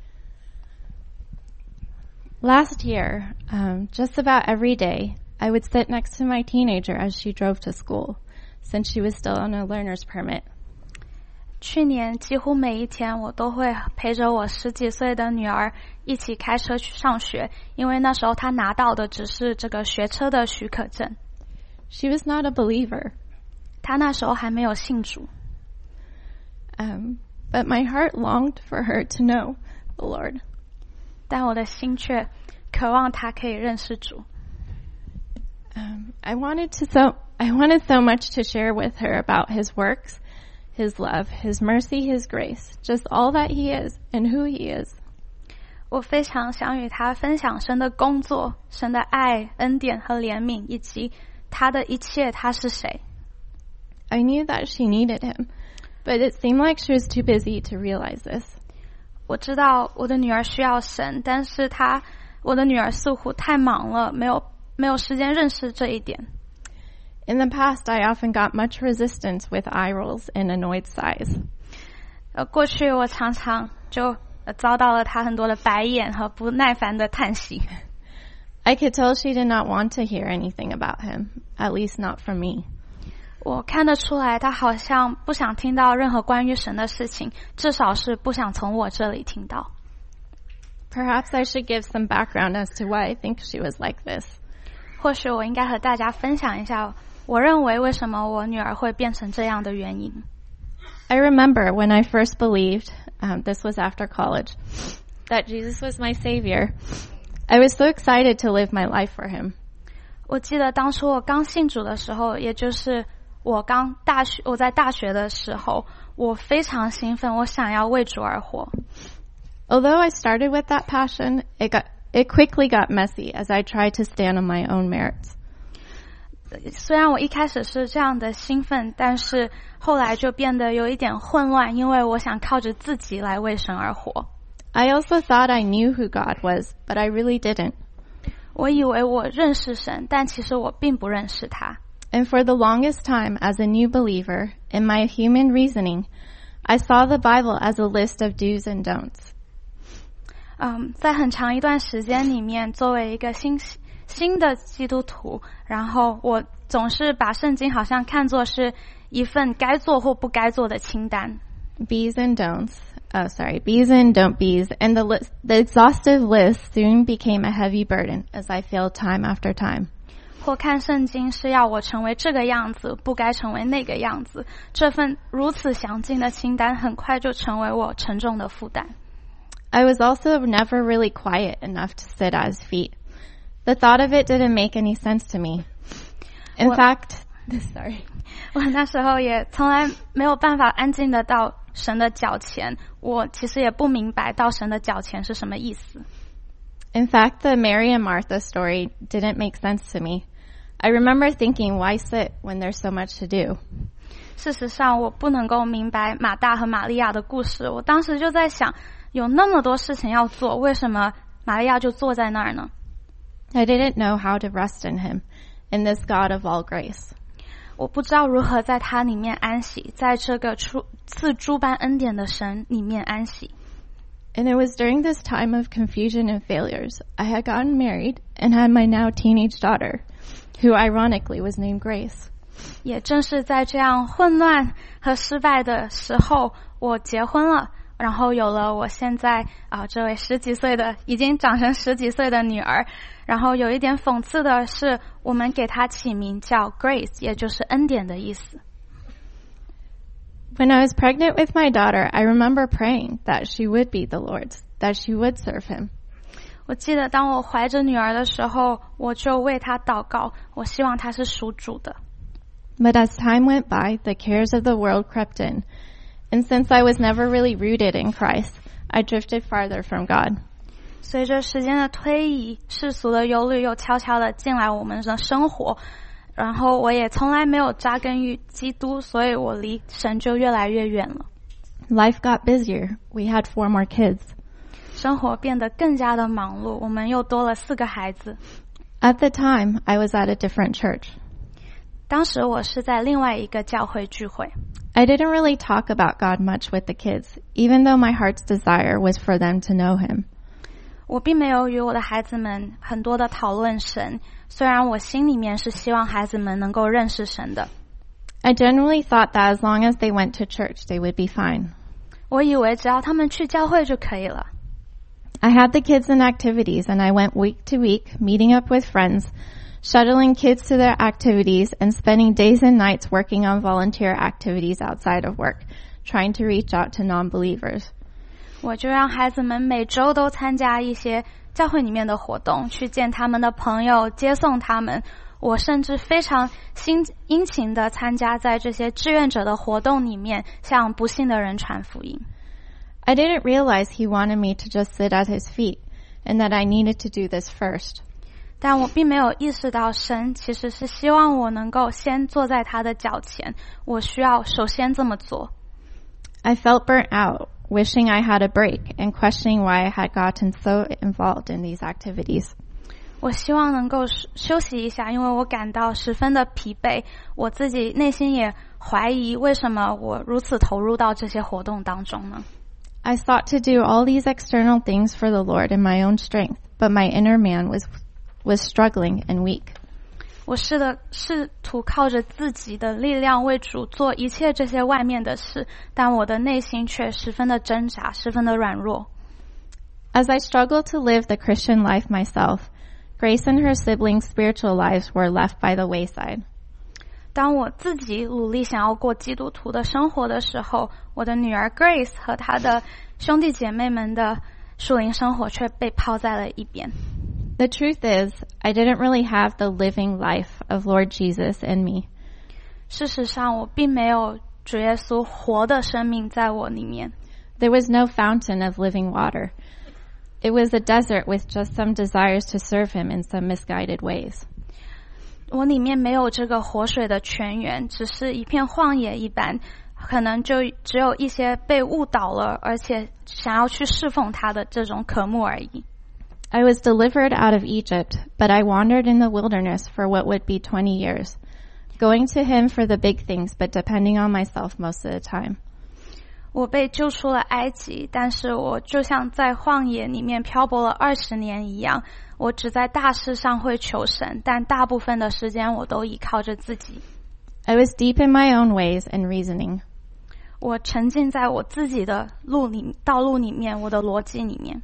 Last year, um, just about every day, I would sit next to my teenager as she drove to school, since she was still on a learner's permit. 去年几乎每一天我都会陪着我十几岁的女儿一起开车去上学，因为那时候她拿到的只是这个学车的许可证。 She was not a believer. 她那时候还没有信主。 Um, but my heart longed for her to know the Lord. 但我的心却渴望她可以认识主。 Um, I wanted to so I wanted so much to share with her about his works, his love, his mercy, his grace, just all that he is and who he is. 我非常想与她分享神的工作、神的爱、恩典和怜悯，以及他的一切，他是谁。 I knew that she needed him, but it seemed like she was too busy to realize this. 我知道我的女儿需要神，但是她，我的女儿似乎太忙了，没有没有时间认识这一点。 In the past, I often got much resistance with eye rolls and annoyed sighs. 呃，过去我常常就、呃、遭到了她很多的白眼和不耐烦的叹息。 I could tell she did not want to hear anything about him, at least not from me. 我看得出来，她好像不想听到任何关于神的事情，至少是不想从我这里听到。 Perhaps I should give some background as to why I think she was like this. 或许我应该和大家分享一下，我认为为什么我女儿会变成这样的原因。 I remember when I first believed, um, this was after college, that Jesus was my savior. I was so excited to live my life for him. 我记得当初我刚信主的时候，也就是我刚大学，我在大学的时候，我非常兴奋，我想要为主而活。 Although I started with that passion, it got it quickly got messy as I tried to stand on my own merits. 虽然我一开始是这样的兴奋，但是后来就变得有一点混乱，因为我想靠着自己来为神而活。 I also thought I knew who God was, but I really didn't. 我以为我认识神，但其实我并不认识他。 And for the longest time as a new believer, in my human reasoning, I saw the Bible as a list of do's and don'ts. 嗯，在很长一段时间里面，作为一个新新的基督徒，然后我总是把圣经好像看作是一份该做或不该做的清单。 B's and don'ts. Oh, sorry. B's and don't B's. And the list, the exhaustive list soon became a heavy burden as I failed time after time. 或看圣经是要我成为这个样子，不该成为那个样子。这份如此详尽的清单很快就成为我沉重的负担。 I was also never really quiet enough to sit at his feet. The thought of it didn't make any sense to me. In What? fact, sorry. 我那时候也从来没有办法安静的到神的脚前，我其实也不明白到神的脚前是什么意思。 In fact, the Mary and Martha story didn't make sense to me. I remember thinking, why sit when there's so much to do? 事实上，我不能够明白马大和玛利亚的故事。我当时就在想，有那么多事情要做，为什么玛利亚就坐在那儿呢？ I didn't know how to rest in him, in this God of all grace. 我不知道如何在他里面安息，在这个出赐诸般恩典的神里面安息。 And it was during this time of confusion and failures, I had gotten married and had my now teenage daughter, who ironically was named Grace. 也正是在这样混乱和失败的时候，我结婚了，然后有了我现在啊、呃、这位十几岁的已经长成十几岁的女儿。然后有一点讽刺的是，我们给她起名叫 Grace， 也就是恩典的意思。 When I was pregnant with my daughter, I remember praying that she would be the Lord's, that she would serve him. 我记得当我怀着女儿的时候，我就为她祷告，我希望她是属主的。 But as time went by, the cares of the world crept in. And since I was never really rooted in Christ, I drifted farther from God. 随着时间的推移，世俗的忧虑又悄悄地进来我们的生活，然后我也从来没有扎根于基督，所以我离神就越来越远了。 Life got busier. We had four more kids. 生活变得更加的忙碌，我们又多了四个孩子。 At the time, I was at a different church. 当时我是在另外一个教会聚会。 I didn't really talk about God much with the kids, even though my heart's desire was for them to know Him. 我并没有与我的孩子们很多的讨论神，虽然我心里面是希望孩子们能够认识神的。 I generally thought that as long as they went to church, they would be fine. 我以为只要他们去教会就可以了。 I had the kids in activities, and I went week to week, meeting up with friends, shuttling kids to their activities, and spending days and nights working on volunteer activities outside of work, trying to reach out to non-believers. 我就让孩子们每周都参加一些教会里面的活动，去见他们的朋友，接送他们。我甚至非常辛殷勤地参加在这些志愿者的活动里面，向不信的人传福音。 I didn't realize he wanted me to just sit at his feet, and that I needed to do this first. 但我并没有意识到神其实是希望我能够先坐在他的脚前，我需要首先这么做。 I felt burnt out, wishing I had a break, and questioning why I had gotten so involved in these activities. 我希望能够休息一下，因为我感到十分的疲惫，我自己内心也怀疑为什么我如此投入到这些活动当中呢？ I sought to do all these external things for the Lord in my own strength, but my inner man was was struggling and weak. 我试的试图靠着自己的力量为主做一切这些外面的事，但我的内心却十分的挣扎，十分的软弱。 As I struggled to live the Christian life myself, Grace and her siblings' spiritual lives were left by the wayside. 当我自己努力想要过基督徒的生活的时候，我的女儿 Grace 和她的兄弟姐妹们的属灵生活却被抛在了一边。 The truth is, I didn't really have the living life of Lord Jesus in me. 事实上，我并没有主耶稣活的生命在我里面。 There was no fountain of living water. It was a desert with just some desires to serve him in some misguided ways. 我里面没有这个活水的泉源，只是一片荒野一般，可能就只有一些被误导了，而且想要去侍奉他的这种渴慕而已。 I was delivered out of Egypt, but I wandered in the wilderness for what would be twenty years, going to him for the big things, but depending on myself most of the time. 我被救出了埃及，但是我就像在荒野里面漂泊了二十年一样，我只在大事上会求神，但大部分的时间我都依靠着自己。 I was deep in my own ways and reasoning. 我沉浸在我自己的路里道路里面，我的逻辑里面。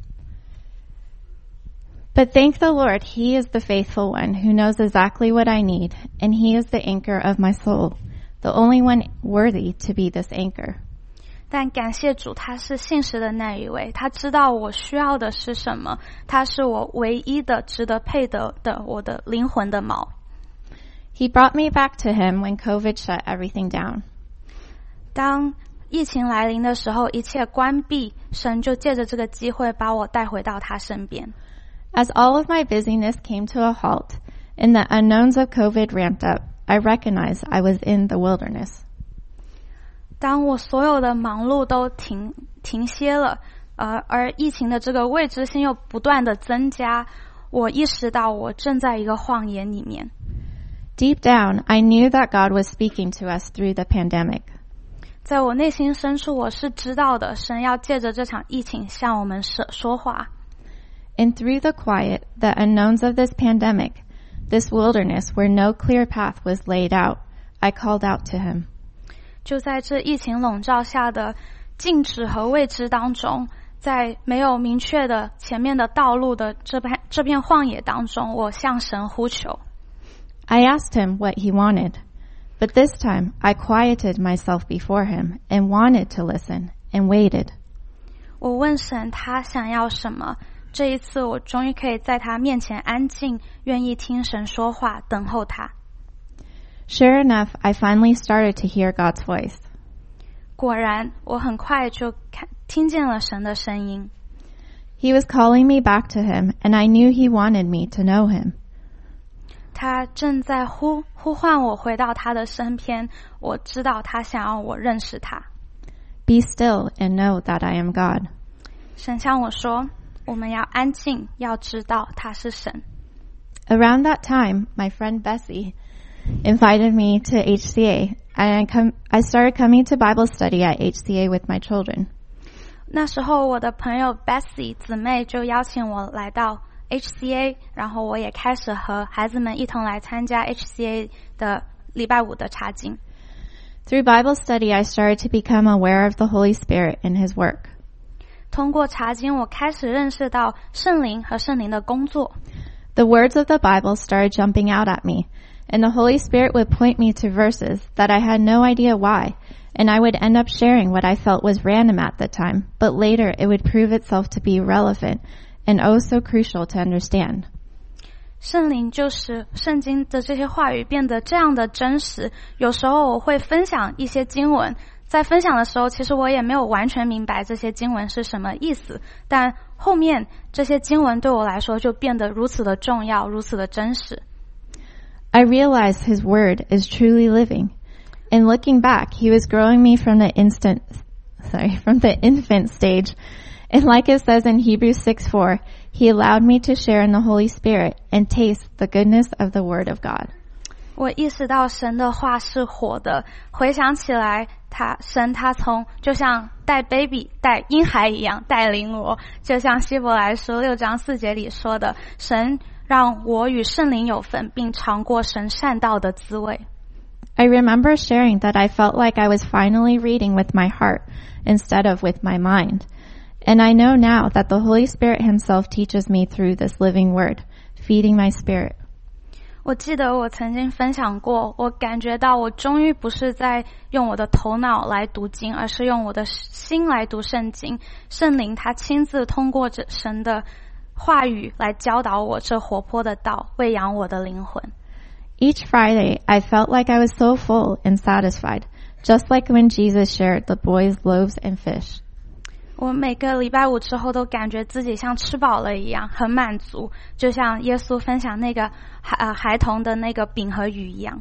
But thank the Lord, He is the faithful one who knows exactly what I need, and He is the anchor of my soul, the only one worthy to be this anchor. 但感谢主，他是信实的那一位，他知道我需要的是什么，他是我唯一的值得配得的我的灵魂的锚。 He brought me back to Him when COVID shut everything down. 当疫情来临的时候，一切关闭，神就借着这个机会把我带回到他身边。 As all of my busyness came to a halt, and the unknowns of COVID ramped up, I recognized I was in the wilderness. 当我所有的忙碌都停停歇了，呃，而疫情的这个未知性又不断的增加，我意识到我正在一个荒野里面。 Deep down, I knew that God was speaking to us through the pandemic. 在我内心深处，我是知道的，神要借着这场疫情向我们说说话。 And through the quiet, the unknowns of this pandemic, this wilderness where no clear path was laid out, I called out to Him. 就在这疫情笼罩下的静止和未知当中，在没有明确的前面的道路的这片这片荒野当中，我向神呼求。 I asked Him what He wanted, but this time I quieted myself before Him and wanted to listen and waited. 我问神他想要什么，这一次我终于可以在他面前安静，愿意听神说话，等候他。 Sure enough, I finally started to hear God's voice. 果然，我很快就看听见了神的声音。 He was calling me back to him, and I knew he wanted me to know him. 他正在呼呼唤我回到他的身边，我知道他想要我认识他。 Be still and know that I am God. 神向我说，我们要安静，要知道他是神。 Around that time, my friend Bessie invited me to H C A, and I, com- I started coming to Bible study at H C A with my children. 那时候我的朋友 Bessie 姊妹就邀请我来到 H C A， 然后我也开始和孩子们一同来参加 H C A 的礼拜五的查经。 Through Bible study, I started to become aware of the Holy Spirit and His work. 通过查经，我开始认识到圣灵和圣灵的工作。 The words of the Bible started jumping out at me, and the Holy Spirit would point me to verses that I had no idea why, and I would end up sharing what I felt was random at the time, but later it would prove itself to be relevant and oh so crucial to understand. 圣灵就是圣经的这些话语变得这样的真实，有时候我会分享一些经文，在分享的时候其实我也没有完全明白这些经文是什么意思，但后面这些经文对我来说就变得如此的重要，如此的真实。 I realized His Word is truly living. And looking back, He was growing me from the instant, sorry, from the infant stage. And like it says in Hebrews six four, He allowed me to share in the Holy Spirit and taste the goodness of the Word of God. 我意识到神的话是活的，回想起来，他神他从就像带 baby 带婴孩一样带领我，就像希伯来书六章四节里说的，神让我与圣灵有份，并尝过神善道的滋味。 I remember sharing that I felt like I was finally reading with my heart instead of with my mind. And I know now that the Holy Spirit Himself teaches me through this living Word, feeding my spirit. 我记得我曾经分享过，我感觉到我终于不是在用我的头脑来读经，而是用我的心来读圣经。圣灵他亲自通过这神的话语来教导我这活泼的道，喂养我的灵魂。 Each Friday, I felt like I was so full and satisfied, just like when Jesus shared the boys' loaves and fish. 我每个礼拜五之后都感觉自己像吃饱了一样，很满足，就像耶稣分享那个孩呃孩童的那个饼和鱼一样。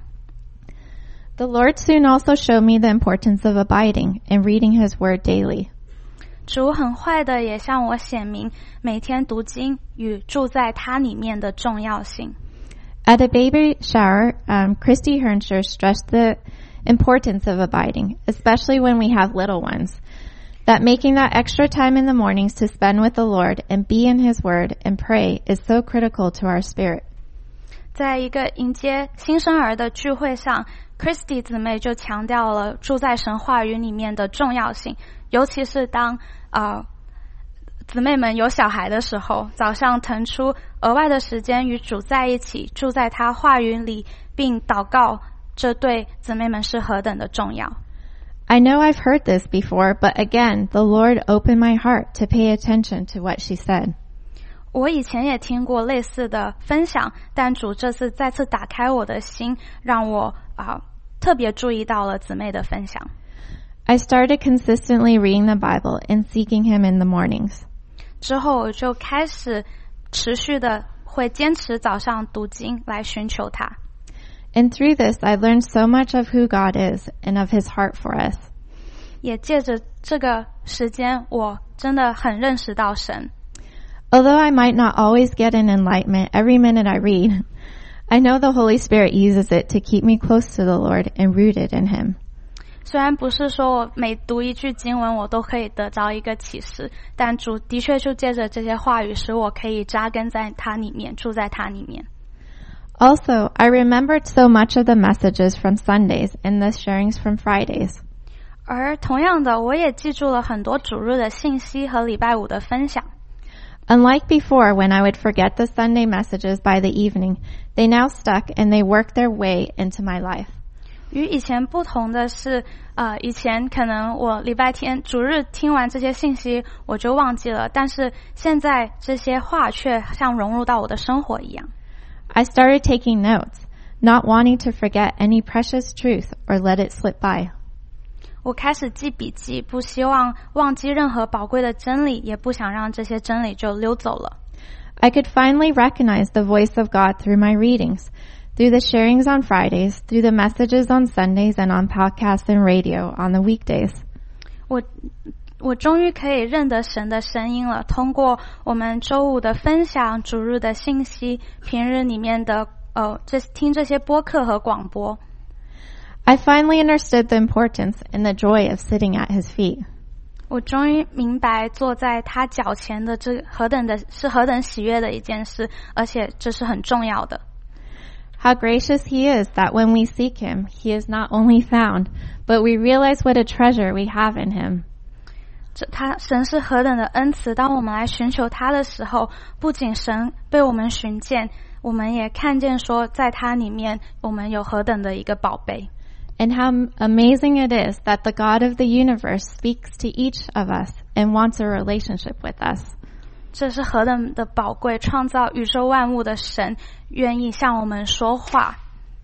The Lord soon also showed me the importance of abiding and reading His Word daily. 主很快的也向我显明每天读经与住在他里面的重要性。 At a baby shower, um, Christy Hernscher stressed the importance of abiding, especially when we have little ones. That making that extra time in the mornings to spend with the Lord and be in His Word and pray is so critical to our spirit. 在一个迎接新生儿的聚会上 Christy 姊妹就强调了住在神话语里面的重要性，尤其是当呃姊妹们有小孩的时候，早上腾出额外的时间与主在一起，住在他话语里并祷告，这对姊妹们是何等的重要。 I know I've heard this before, but again, the Lord opened my heart to pay attention to what she said. 我以前也听过类似的分享，但主这次再次打开我的心，让我啊、呃、特别注意到了姊妹的分享。 I started consistently reading the Bible and seeking Him in the mornings. 之后我就开始持续的会坚持早上读经来寻求他。 And through this, I learned so much of who God is and of His heart for us. 也借着这个时间，我真的很认识到神。 Although I might not always get an enlightenment every minute I read, I know the Holy Spirit uses it to keep me close to the Lord and rooted in Him. 虽然不是说我每读一句经文我都可以得着一个启示，但主的确就借着这些话语使我可以扎根在他里面，住在他里面。 Also, I remembered so much of the messages from Sundays and the sharings from Fridays. 而同样的，我也记住了很多主日的信息和礼拜五的分享。 Unlike before, when I would forget the Sunday messages by the evening, they now stuck and they worked their way into my life. 与以前不同的是，呃，以前可能我礼拜天主日听完这些信息我就忘记了，但是现在这些话却像融入到我的生活一样。 I started taking notes, not wanting to forget any precious truth or let it slip by. 我开始记笔记，不希望忘记任何宝贵的真理，也不想让这些真理就溜走了。 I could finally recognize the voice of God through my readings, through the sharings on Fridays, through the messages on Sundays, and on podcasts and radio on the weekdays. 我我终于可以认得神的声音了，通过我们周五的分享、主日的信息、平日里面的呃这听这些播客和广播。 I finally understood the importance and the joy of sitting at his feet. 我终于明白坐在他脚前的这何等的是何等喜悦的一件事，而且这是很重要的。 How gracious he is that when we seek him, he is not only found, but we realize what a treasure we have in him. 这他神是何等的恩慈，当我们来寻求他的时候，不仅神被我们寻见，我们也看见说在他里面我们有何等的一个宝贝。 And how amazing it is that the God of the universe speaks to each of us and wants a relationship with us. 这是何等的宝贵，创造宇宙万物的神愿意向我们说话。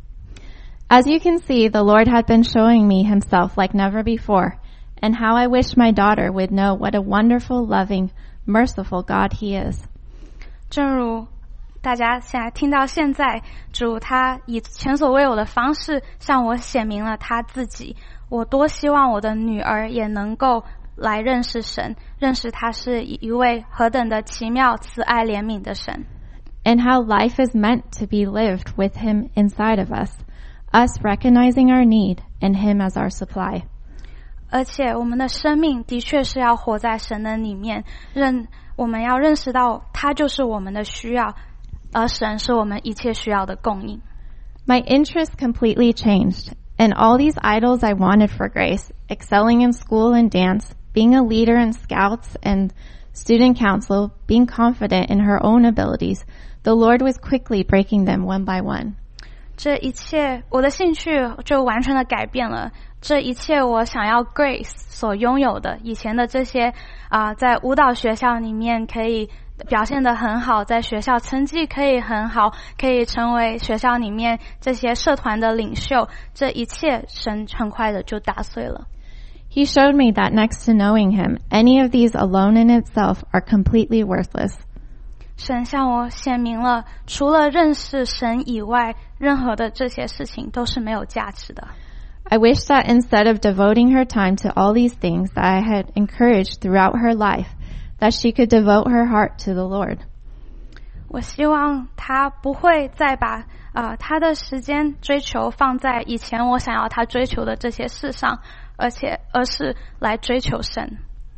As you can see, the Lord had been showing me himself like never before, and how I wish my daughter would know what a wonderful, loving, merciful God he is. 正如大家现在听到现在，主他以前所未有的方式向我显明了他自己，我多希望我的女儿也能够来认识神，认识他是一位何等的奇妙、慈爱、怜悯的神。 And how life is meant to be lived with him inside of us, us recognizing our need and him as our supply. 而且我们的生命的确是要活在神的里面，认我们要认识到他就是我们的需要，而神是我们一切需要的供应。 My interests completely changed, and all these idols I wanted for Grace, excelling in school and dance, being a leader in scouts and student council, being confident in her own abilities, the Lord was quickly breaking them one by one. 这一切我的兴趣就完全的改变了，这一切我想要 Grace 所拥有的，以前的这些啊、呃，在舞蹈学校里面可以表现得很好，在学校成绩可以很好，可以成为学校里面这些社团的领袖，这一切神很快的就打碎了。 He showed me that next to knowing him, any of these alone in itself are completely worthless. 神向我显明了，除了认识神以外，任何的这些事情都是没有价值的。 I wish that instead of devoting her time to all these things that I had encouraged throughout her life, that she could devote her heart to the Lord. 我希望她不会再把呃她的时间追求放在以前我想要她追求的这些事上，而且而是来追求神。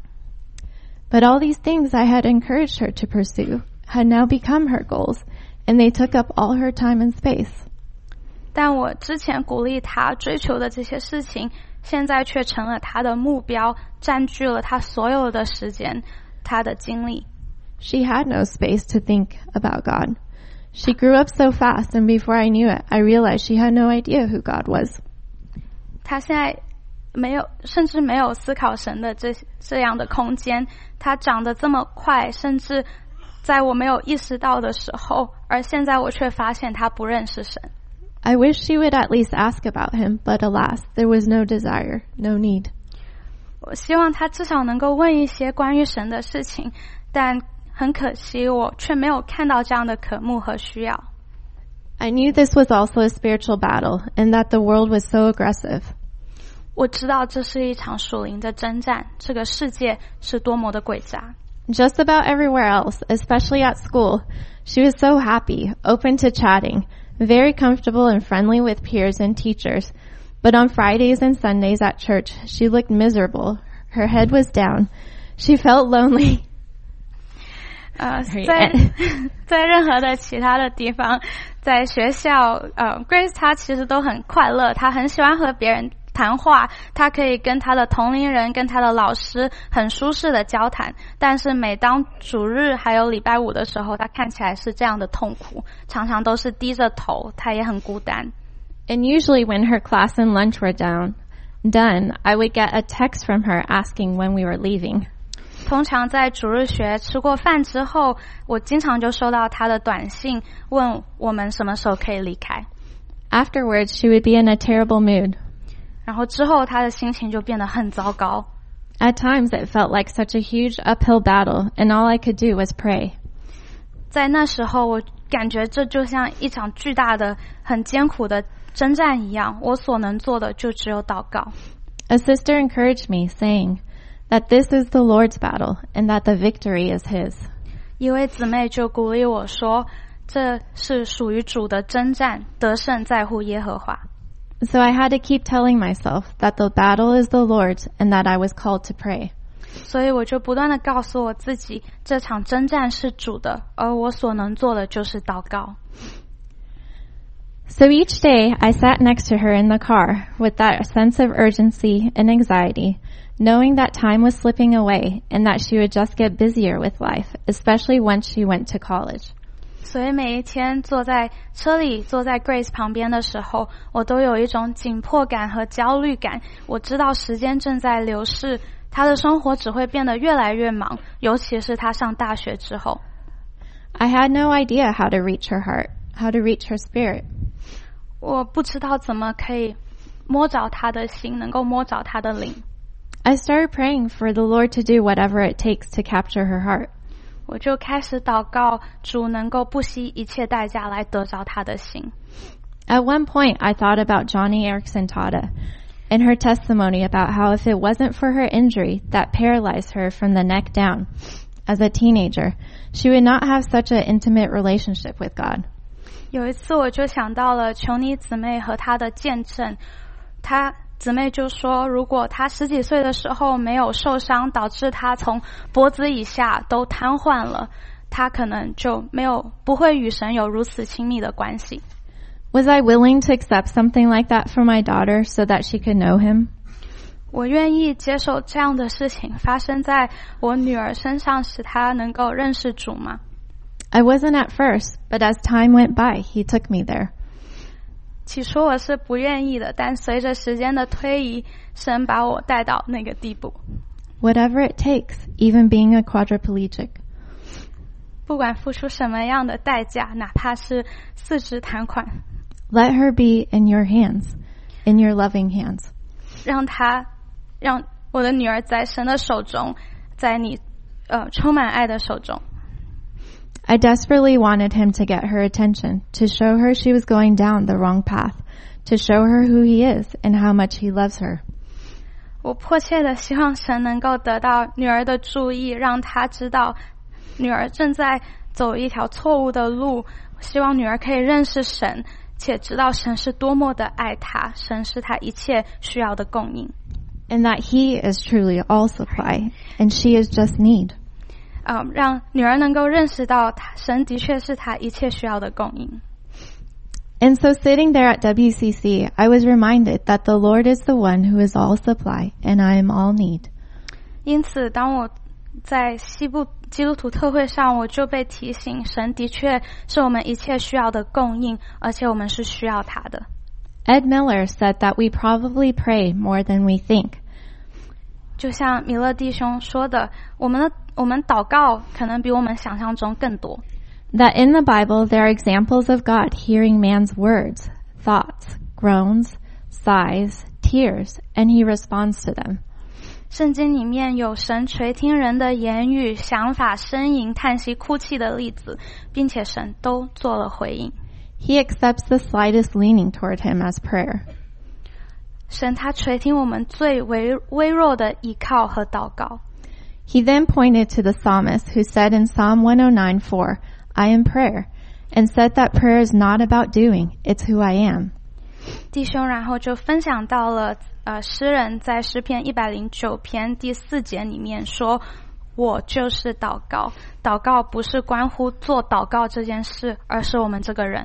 But all these things I had encouraged her to pursue had now become her goals, and they took up all her time and space. 但我之前鼓励她追求的这些事情，现在却成了她的目标，占据了她所有的时间，她的精力。 She had no space to think about God. She grew up so fast, and before I knew it, I realized she had no idea who God was. 她现在没有，甚至没有思考神的这这样的空间。她长得这么快，甚至在我没有意识到的时候，而现在我却发现她不认识神。 I wish she would at least ask about him, but alas, there was no desire, no need. 我希望她至少能够问一些关于神的事情，但很可惜，我却没有看到这样的渴慕和需要。 I knew this was also a spiritual battle, and that the world was so aggressive. 我知道这是一场属灵的征战，这个世界是多么的诡诈。 Just about everywhere else, especially at school, she was so happy, open to chatting, very comfortable and friendly with peers and teachers. But on Fridays and Sundays at church, she looked miserable. Her head was down. She felt lonely. 呃，在在任何的其他的地方，在学校，呃 ，Grace 她其实都很快乐，她很喜欢和别人谈话，她可以跟她的同龄人、跟她的老师很舒适的交谈。但是每当主日还有礼拜五的时候，她看起来是这样的痛苦，常常都是低着头，她也很孤单。 And usually when her class and lunch were down, done, I would get a text from her asking when we were leaving. 通常在主日学吃过饭之后，我经常就收到她的短信，问我们什么时候可以离开。 Afterwards, she would be in a terrible mood. 然后之后他的心情就变得很糟糕。 At times it felt like such a huge uphill battle, and all I could do was pray. 在那时候我感觉这就像一场巨大的很艰苦的征战一样，我所能做的就只有祷告。 A sister encouraged me, saying that this is the Lord's battle and that the victory is His. 一位姊妹就鼓励我说，这是属于主的征战，得胜在乎耶和华。 So I had to keep telling myself that the battle is the Lord's and that I was called to pray. 所以我就不断地告诉我自己，这场征战是主的，而我所能做的就是祷告。 So each day I sat next to her in the car with that sense of urgency and anxiety, knowing that time was slipping away and that she would just get busier with life, especially once she went to college. 所以每一天坐在车里，坐在 Grace 旁边的时候，我都有一种紧迫感和焦虑感。我知道时间正在流逝，她的生活只会变得越来越忙，尤其是她上大学之后。 I had no idea how to reach her heart, how to reach her spirit. 我不知道怎么可以摸着她的心，能够摸着她的灵。 I started praying for the Lord to do whatever it takes to capture her heart. 我就开始祷告，主能够不惜一切代价来得着她的心。 At one point, I thought about Johnny Erickson Tada and her testimony about how if it wasn't for her injury that paralyzed her from the neck down as a teenager, she would not have such an intimate relationship with God. 有一次我就想到了琼尼姊妹和她的见证，她姊妹就说，如果她十几岁的时候没有受伤，导致她从脖子以下都瘫痪了，她可能就没有不会与神有如此亲密的关系。 Was I willing to accept something like that for my daughter so that she could know Him? 我愿意接受这样的事情发生在我女儿身上，使她能够认识主吗？ I wasn't at first, but as time went by, He took me there. 起初我是不愿意的，但随着时间的推移，神把我带到那个地步。 Whatever it takes, even being a quadriplegic. 不管付出什么样的代价，哪怕是四肢瘫痪。 Let her be in your hands, in your loving hands. 让她，让我的女儿在神的手中，在你，呃，充满爱的手中。 I desperately wanted Him to get her attention, to show her she was going down the wrong path, to show her who He is and how much He loves her. 我迫切的希望神能够得到女儿的注意，让她知道女儿正在走一条错误的路。希望女儿可以认识神，且知道神是多么的爱她，神是她一切需要的供应。 And that He is truly all supply, and she is just need. 呃，让女儿能够认识到神的确是她一切需要的供应。 And so sitting there at W C C, I was reminded that the Lord is the one who is all supply, and I am all need. 因此，当我在西部基督徒特会上，我就被提醒，神的确是我们一切需要的供应，而且我们是需要他的。 Ed Miller said that we probably pray more than we think. 就像米勒弟兄说的，我们的我们祷告可能比我们想象中更多。 That in the Bible there are examples of God hearing man's words, thoughts, groans, sighs, tears, and He responds to them. 圣经里面有神垂听人的言语、想法、呻吟、叹息、哭泣的例子，并且神都做了回应。 He accepts the slightest leaning toward Him as prayer. 神他垂听我们最微微弱的依靠和祷告。 He then pointed to the psalmist who said in Psalm one oh nine four, I am prayer, and said that prayer is not about doing, it's who I am. 弟兄然后就分享到了呃，诗人在诗篇一百零九篇第四节里面说，我就是祷告。祷告不是关乎做祷告这件事，而是我们这个人。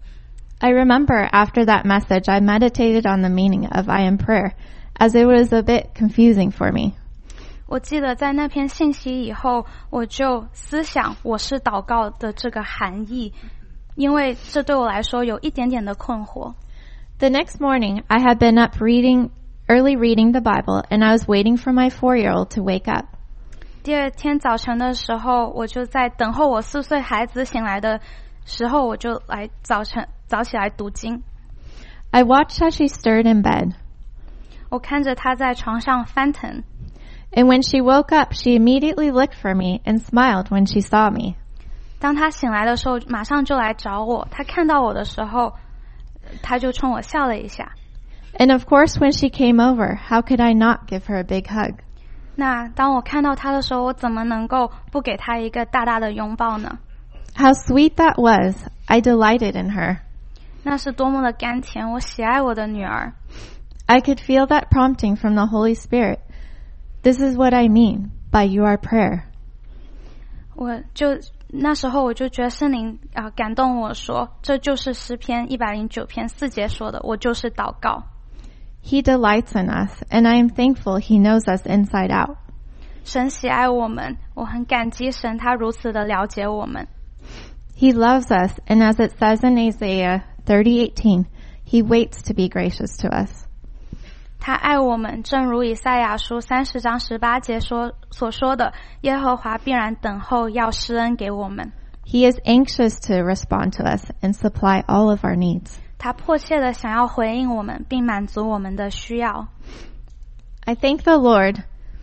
I remember after that message, I meditated on the meaning of I am prayer, as it was a bit confusing for me. 我记得在那篇信息以后，我就思想我是祷告的这个含义，因为这对我来说有一点点的困惑。 The next morning, I had been up reading, early reading the Bible, and I was waiting for my four-year-old to wake up. 第二天早晨的时候，我就在等候我四岁孩子醒来的时候，我就来早晨早起来读经。 I watched as she stirred in bed. 我看着她在床上翻腾。 And when she woke up, she immediately looked for me and smiled when she saw me. 当她醒来的时候，马上就来找我。她看到我的时候，她就冲我笑了一下。 And of course, when she came over, how could I not give her a big hug? 那当我看到她的时候，我怎么能够不给她一个大大的拥抱呢？ How sweet that was. I delighted in her. 那是多么的甘甜，我喜爱我的女儿。 I could feel that prompting from the Holy Spirit. This is what I mean by your prayer. 我就那时候我就觉得圣灵啊、呃、感动我说，这就是诗篇一百零九篇四节说的，我就是祷告。 He delights in us, and I am thankful he knows us inside out. 神喜爱我们，我很感激神，他如此的了解我们。 He loves us, and as it says in Isaiah thirty eighteen, he waits to be gracious to us. 他爱我们，正如以赛亚书三十章十八节说所说的，耶和华必然等候要施恩给我们。 He is anxious to respond to us and supply all of our needs. 他迫切的想要回应我们，并满足我们的需要。 I thank the Lord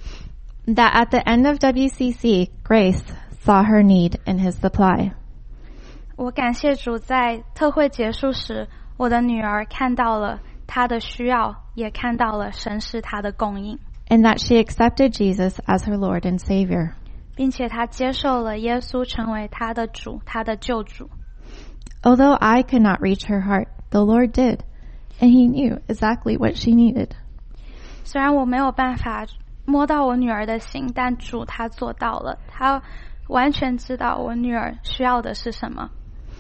that at the end of W C C, Grace saw her need in his supply. 我感谢主，在特会结束时，我的女儿看到了她的需要，也看到了神是她的供应。 And that she accepted Jesus as her Lord and Savior. 并且她接受了耶稣成为她的主，她的救主。 Although I could not reach her heart, the Lord did, and he knew exactly what she needed. 虽然我没有办法摸到我女儿的心，但主他做到了，他完全知道我女儿需要的是什么。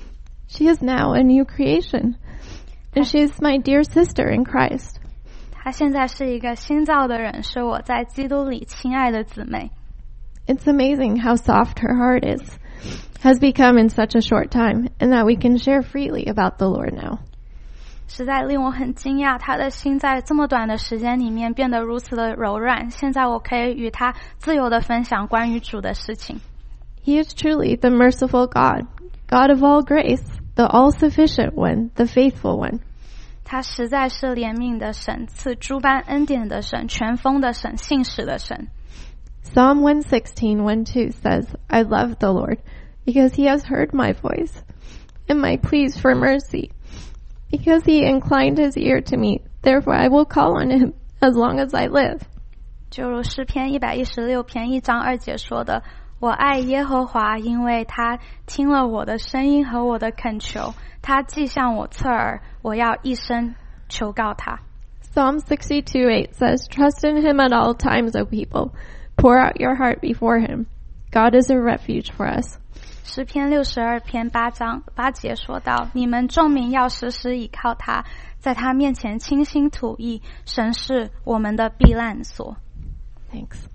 She is now a new creation, and she is my dear sister in Christ. 她现在是一个新造的人，是我在基督里亲爱的姊妹。 It's amazing how soft her heart is, has become in such a short time, and that we can share freely about the Lord now. 实在令我很惊讶，她的心在这么短的时间里面变得如此的柔软。现在我可以与她自由的分享关于主的事情。 He is truly the merciful God, God of all grace, the all-sufficient one, the faithful one. 他实在是怜悯的神，赐诸般恩典的神，全丰的神，信实的神。 Psalm one sixteen, one two says, I love the Lord, because he has heard my voice, and my pleas for mercy. Because he inclined his ear to me, therefore I will call on him as long as I live. 就如诗篇一百一十六篇一章二节说的，我爱耶和华，因为他听了我的声音和我的恳求，他既向我侧耳，我要一生求告他。 Psalm sixty-two eight says, Trust in him at all times, O people. Pour out your heart before him. God is a refuge for us. 诗篇六十二篇八章八节说到，你们众民要时时倚靠他，在他面前倾心吐意，神是我们的避难所。 Thanks.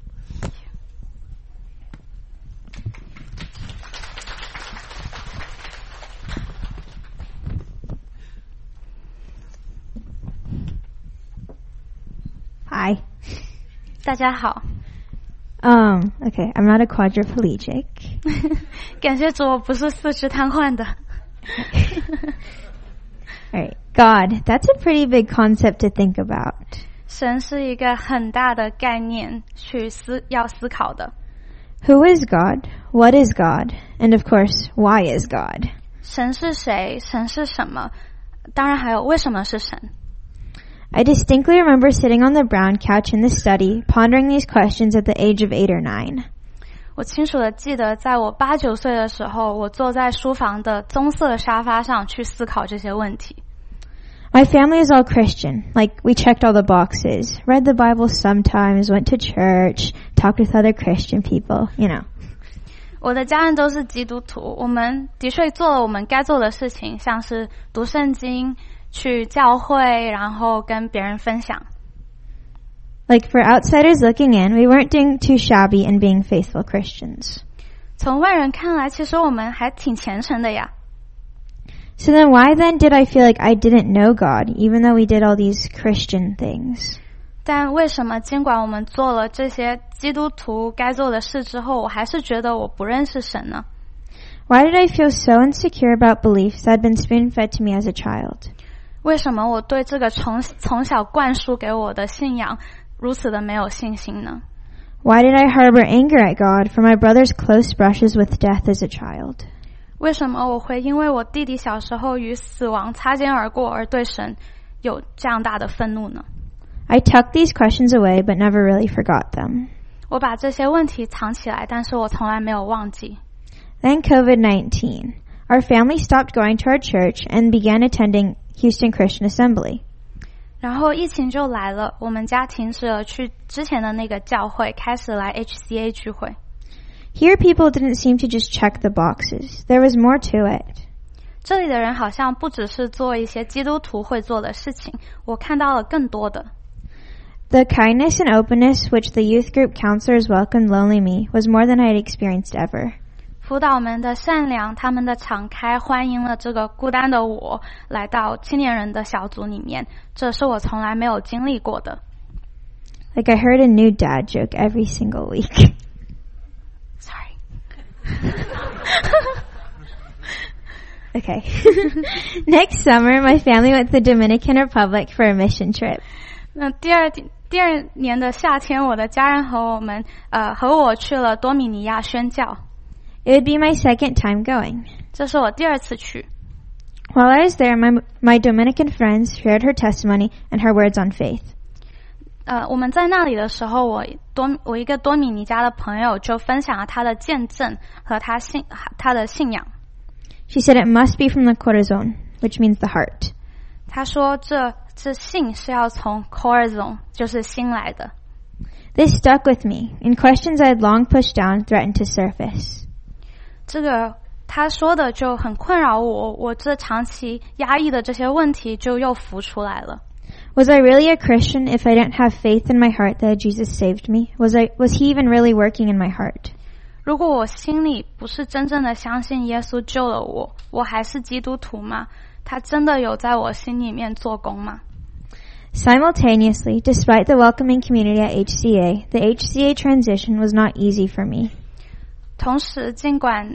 Hi. 大家好。 Um, okay, I'm not a quadriplegic. 感谢主，我不是四肢瘫痪的。 Alright, God, that's a pretty big concept to think about. 神是一个很大的概念，去思要思考的。 Who is God? What is God? And of course, why is God? 神是谁？神是什么？当然还有为什么是神。 I distinctly remember sitting on the brown couch in the study, pondering these questions at the age of eight or nine. 我清楚的记得，在我八九岁的时候，我坐在书房的棕色沙发上去思考这些问题。 My family is all Christian. Like, we checked all the boxes, read the Bible sometimes, went to church, talked with other Christian people, you know. 我的家人都是基督徒，我们的确做了我们该做的事情，像是读圣经，去教会，然后跟别人分享。 Like, for outsiders looking in, we weren't doing too shabby and being faithful Christians. 从外人看来，其实我们还挺虔诚的呀。 So then why then did I feel like I didn't know God, even though we did all these Christian things? 但为什么尽管我们做了这些基督徒该做的事之后，我还是觉得我不认识神呢？ Why did I feel so insecure about beliefs that had been spoon-fed to me as a child? 为什么我对这个从从小灌输给我的信仰如此的没有信心呢？ Why did I harbor anger at God for my brother's close brushes with death as a child? 为什么我会因为我弟弟小时候与死亡擦肩而过而对神有这样大的愤怒呢？ I tucked these questions away but never really forgot them. 我把这些问题藏起来，但是我从来没有忘记。 Then COVID nineteen. Our family stopped going to our church and began attending Houston Christian Assembly. 然后疫情就来了，我们家停止了去之前的那个教会，开始来 H C A 聚会。 Here people didn't seem to just check the boxes. There was more to it. 这里的人好像不只是做一些基督徒会做的事情，我看到了更多的。 The kindness and openness which the youth group counselors welcomed lonely me was more than I had experienced ever. 辅导们的善良，他们的敞开，欢迎了这个孤单的我来到青年人的小组里面，这是我从来没有经历过的。 Like I heard a new dad joke every single week. Sorry. Okay. Next summer, my family went to the Dominican Republic for a mission trip. 那第二第二年的夏天，我的家人和我们呃和我去了多米尼亚宣教。 It would be my second time going. 这是我第二次去。 While I was there, my, my Dominican friends shared her testimony and her words on faith. 呃，我们在那里的时候，我多我一个多米尼加的朋友就分享了他的见证和他信他的信仰。 She said it must be from the corazon, which means the heart. 他说这这信是要从 corazon， 就是心来的。 This stuck with me, and questions I had long pushed down threatened to surface. 这个他说的就很困扰我，我这长期压抑的这些问题就又浮出来了。 Was I really a Christian if I didn't have faith in my heart that Jesus saved me? Was I was he even really working in my heart? 如果我心里不是真正的相信耶稣救了我，我还是基督徒吗？他真的有在我心里面做工吗？ Simultaneously, despite the welcoming community at H C A, the H C A transition was not easy for me. 同时，尽管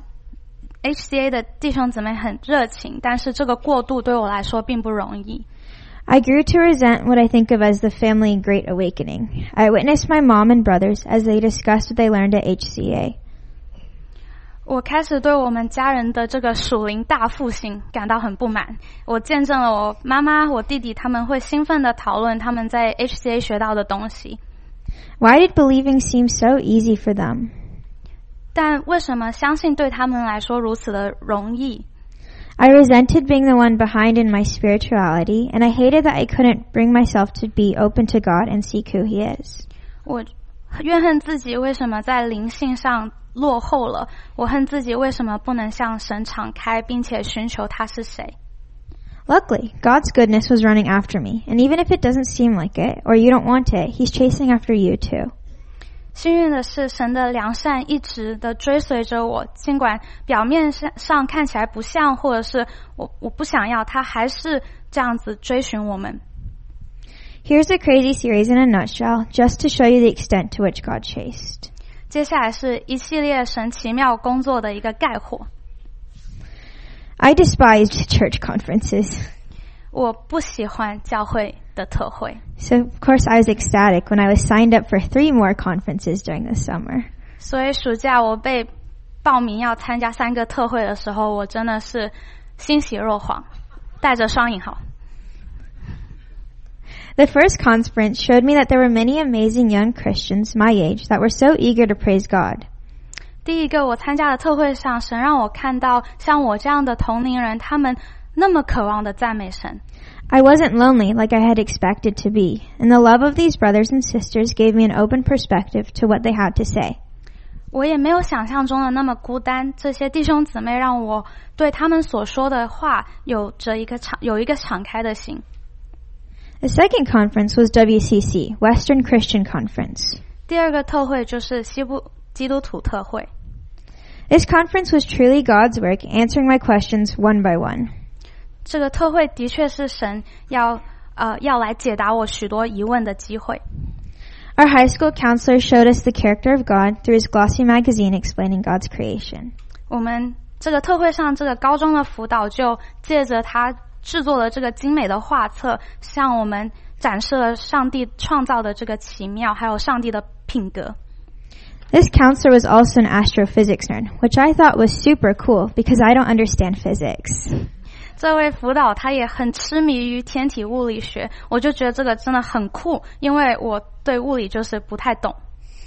H C A 的弟兄姊妹很热情，但是这个过渡对我来说并不容易。 I grew to resent what I think of as the family great awakening. I witnessed my mom and brothers as they discussed what they learned at H C A. 我开始对我们家人的这个属灵大复兴感到很不满。我见证了我妈妈、我弟弟他们会兴奋地讨论他们在 H C A 学到的东西。 Why did believing seem so easy for them? 但为什么相信对他们来说如此的容易？ I resented being the one behind in my spirituality, and I hated that I couldn't bring myself to be open to God and seek who He is. 我怨恨自己为什么在灵性上落后了，我恨自己为什么不能向神敞开，并且寻求他是谁。 Luckily, God's goodness was running after me, and even if it doesn't seem like it, or you don't want it, He's chasing after you too. 幸运的是，神的良善一直的追随着我，尽管表面上看起来不像，或者是我我不想要，他还是这样子追寻我们。 Here's a crazy series in a nutshell, just to show you the extent to which God chased. 接下来是一系列神奇妙工作的一个概括。 I despised church conferences. 我不喜欢教会的特会。 So, of course, I was ecstatic when I was signed up for three more conferences during the summer. 所以暑假我被报名要参加三个特会的时候，我真的是欣喜若狂，带着双引号。 The first conference showed me that there were many amazing young Christians my age that were so eager to praise God. 第一个我参加的特会上，神让我看到像我这样的同龄人，他们那么渴望的赞美神。 I wasn't lonely like I had expected to be, and the love of these brothers and sisters gave me an open perspective to what they had to say. 我也没有想象中的那么孤单，这些弟兄姊妹让我对他们所说的话有着一个敞有一个敞开的心。 The second conference was W C C, Western Christian Conference. 第二个特会就是西部基督徒特会。 This conference was truly God's work, answering my questions one by one. 这个特会的确是神要呃要来解答我许多疑问的机会。 Our high school counselor showed us the character of God through his glossy magazine explaining God's creation. 我们这个特会上，这个高中的辅导就借着他制作了这个精美的画册，向我们展示了上帝创造的这个奇妙，还有上帝的品格。 This counselor was also an astrophysics nerd, which I thought was super cool because I don't understand physics. 这位辅导他也很痴迷于天体物理学，我就觉得这个真的很酷，因为我对物理就是不太懂。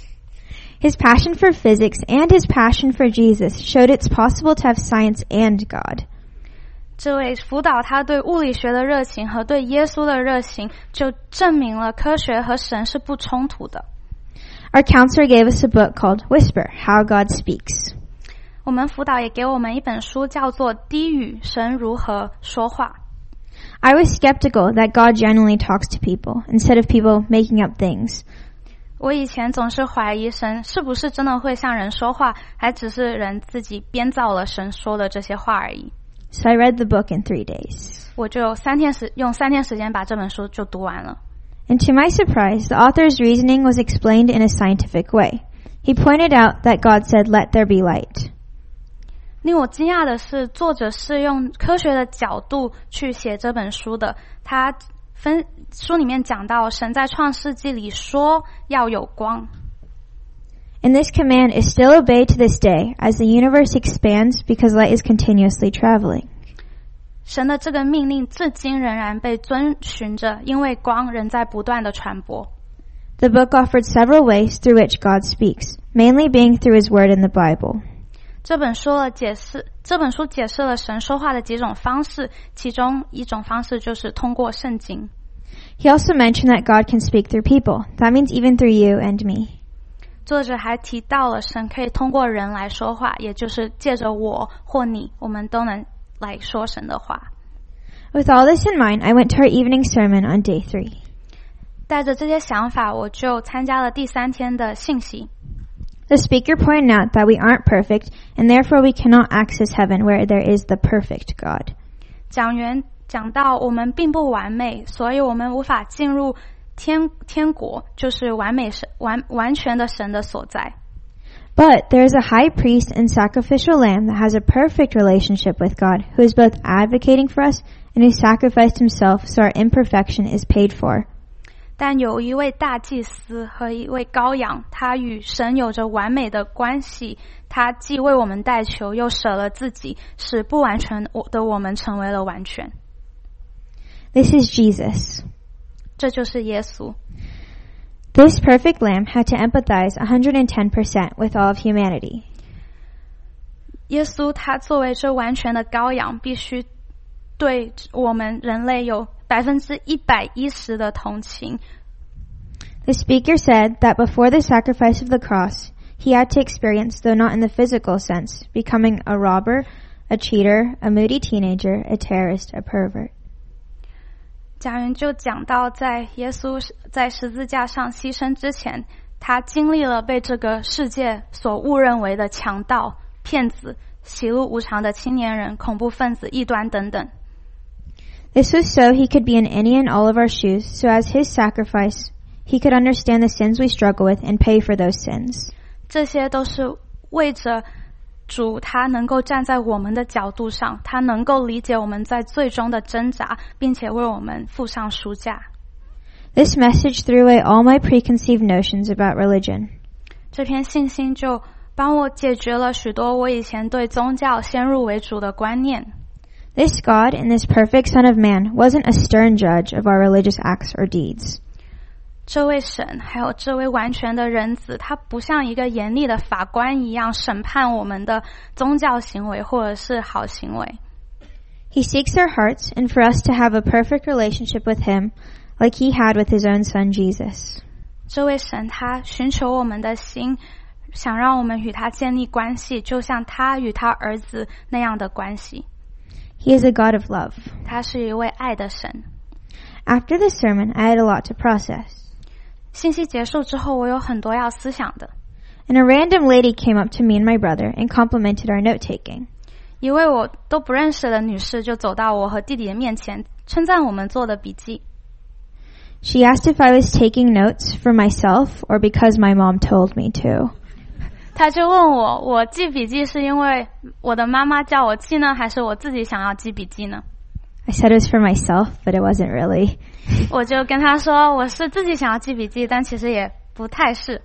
His passion for physics and his passion for Jesus showed it's possible to have science and God. 这位辅导他对物理学的热情和对耶稣的热情，就证明了科学和神是不冲突的。 Our counselor gave us a book called Whisper, How God Speaks. 我们辅导也给我们一本书，叫做《低语：神如何说话》。 I was skeptical that God genuinely talks to people instead of people making up things. 我以前总是怀疑神是不是真的会向人说话，还只是人自己编造了神说的这些话而已。 So I read the book in three days. 我就三天时用三天时间把这本书就读完了。 And to my surprise, the author's reasoning was explained in a scientific way. He pointed out that God said, "Let there be light." 令我惊讶的是，作者是用科学的角度去写这本书的。他分书里面讲到，神在创世纪里说要有光。 And this command is still obeyed to this day as the universe expands because light is continuously traveling. 神的这个命令至今仍然被遵循着，因为光仍在不断的传播。 The book offered several ways through which God speaks, mainly being through His Word in the Bible. 这本书了解释，这本书解释了神说话的几种方式，其中一种方式就是通过圣经。 He also mentioned that God can speak through people. That means even through you and me. 作者还提到了神可以通过人来说话，也就是借着我或你，我们都能来说神的话。 With all this in mind, I went to our evening sermon on day three. 带着这些想法，我就参加了第三天的信息。 The speaker pointed out that we aren't perfect, and therefore we cannot access heaven where there is the perfect God. 讲员讲到我们并不完美，所以我们无法进入天天国，就是完美神完完全的神的所在。 But there is a high priest and sacrificial lamb that has a perfect relationship with God, who is both advocating for us and who sacrificed himself so our imperfection is paid for. 但有一位大祭司和一位羔羊，他与神有着完美的关系，他既为我们代求，又舍了自己，使不完全的我们成为了完全。 This is Jesus. 这就是耶稣。 This perfect lamb had to empathize one hundred ten percent with all of humanity. 耶稣他作为这完全的羔羊，必须对我们人类有百分之一百一十的同情。 The speaker said that before the sacrifice of the cross, he had to experience, though not in the physical sense, becoming a robber, a cheater, a moody teenager, a terrorist, a pervert. 讲员就讲到，在耶稣在十字架上牺牲之前，他经历了被这个世界所误认为的强盗、骗子、喜怒无常的青年人、恐怖分子、异端等等。 This was so he could be an any and all of our shoes, so as his sacrifice, he could understand the sins we struggle with and pay for those sins. 这些都是为着主他能够站在我们的角度上，他能够理解我们在最终的挣扎，并且为我们付上赎价。 This message threw away all my preconceived notions about religion. 这篇信息就帮我解决了许多我以前对宗教先入为主的观念。 This God and this perfect Son of Man wasn't a stern judge of our religious acts or deeds. 这位神还有这位完全的人子，他不像一个严厉的法官一样审判我们的宗教行为或者是好行为。 He seeks our hearts and for us to have a perfect relationship with him like he had with his own son Jesus. 这位神他寻求我们的心，想让我们与他建立关系，就像他与他儿子那样的关系。 He is a God of love. 他是一位爱的神。 After the sermon, I had a lot to process. 信息结束之后，我有很多要思想的。 And a random lady came up to me and my brother and complimented our note-taking. 一位我都不认识的女士就走到我和弟弟的面前，称赞我们做的笔记。 She asked if I was taking notes for myself or because my mom told me to. 她就问我，我记笔记是因为我的妈妈叫我记呢，还是我自己想要记笔记呢？ I said it was for myself, but it wasn't really. 我就跟他说我是自己想要记笔记，但其实也不太是。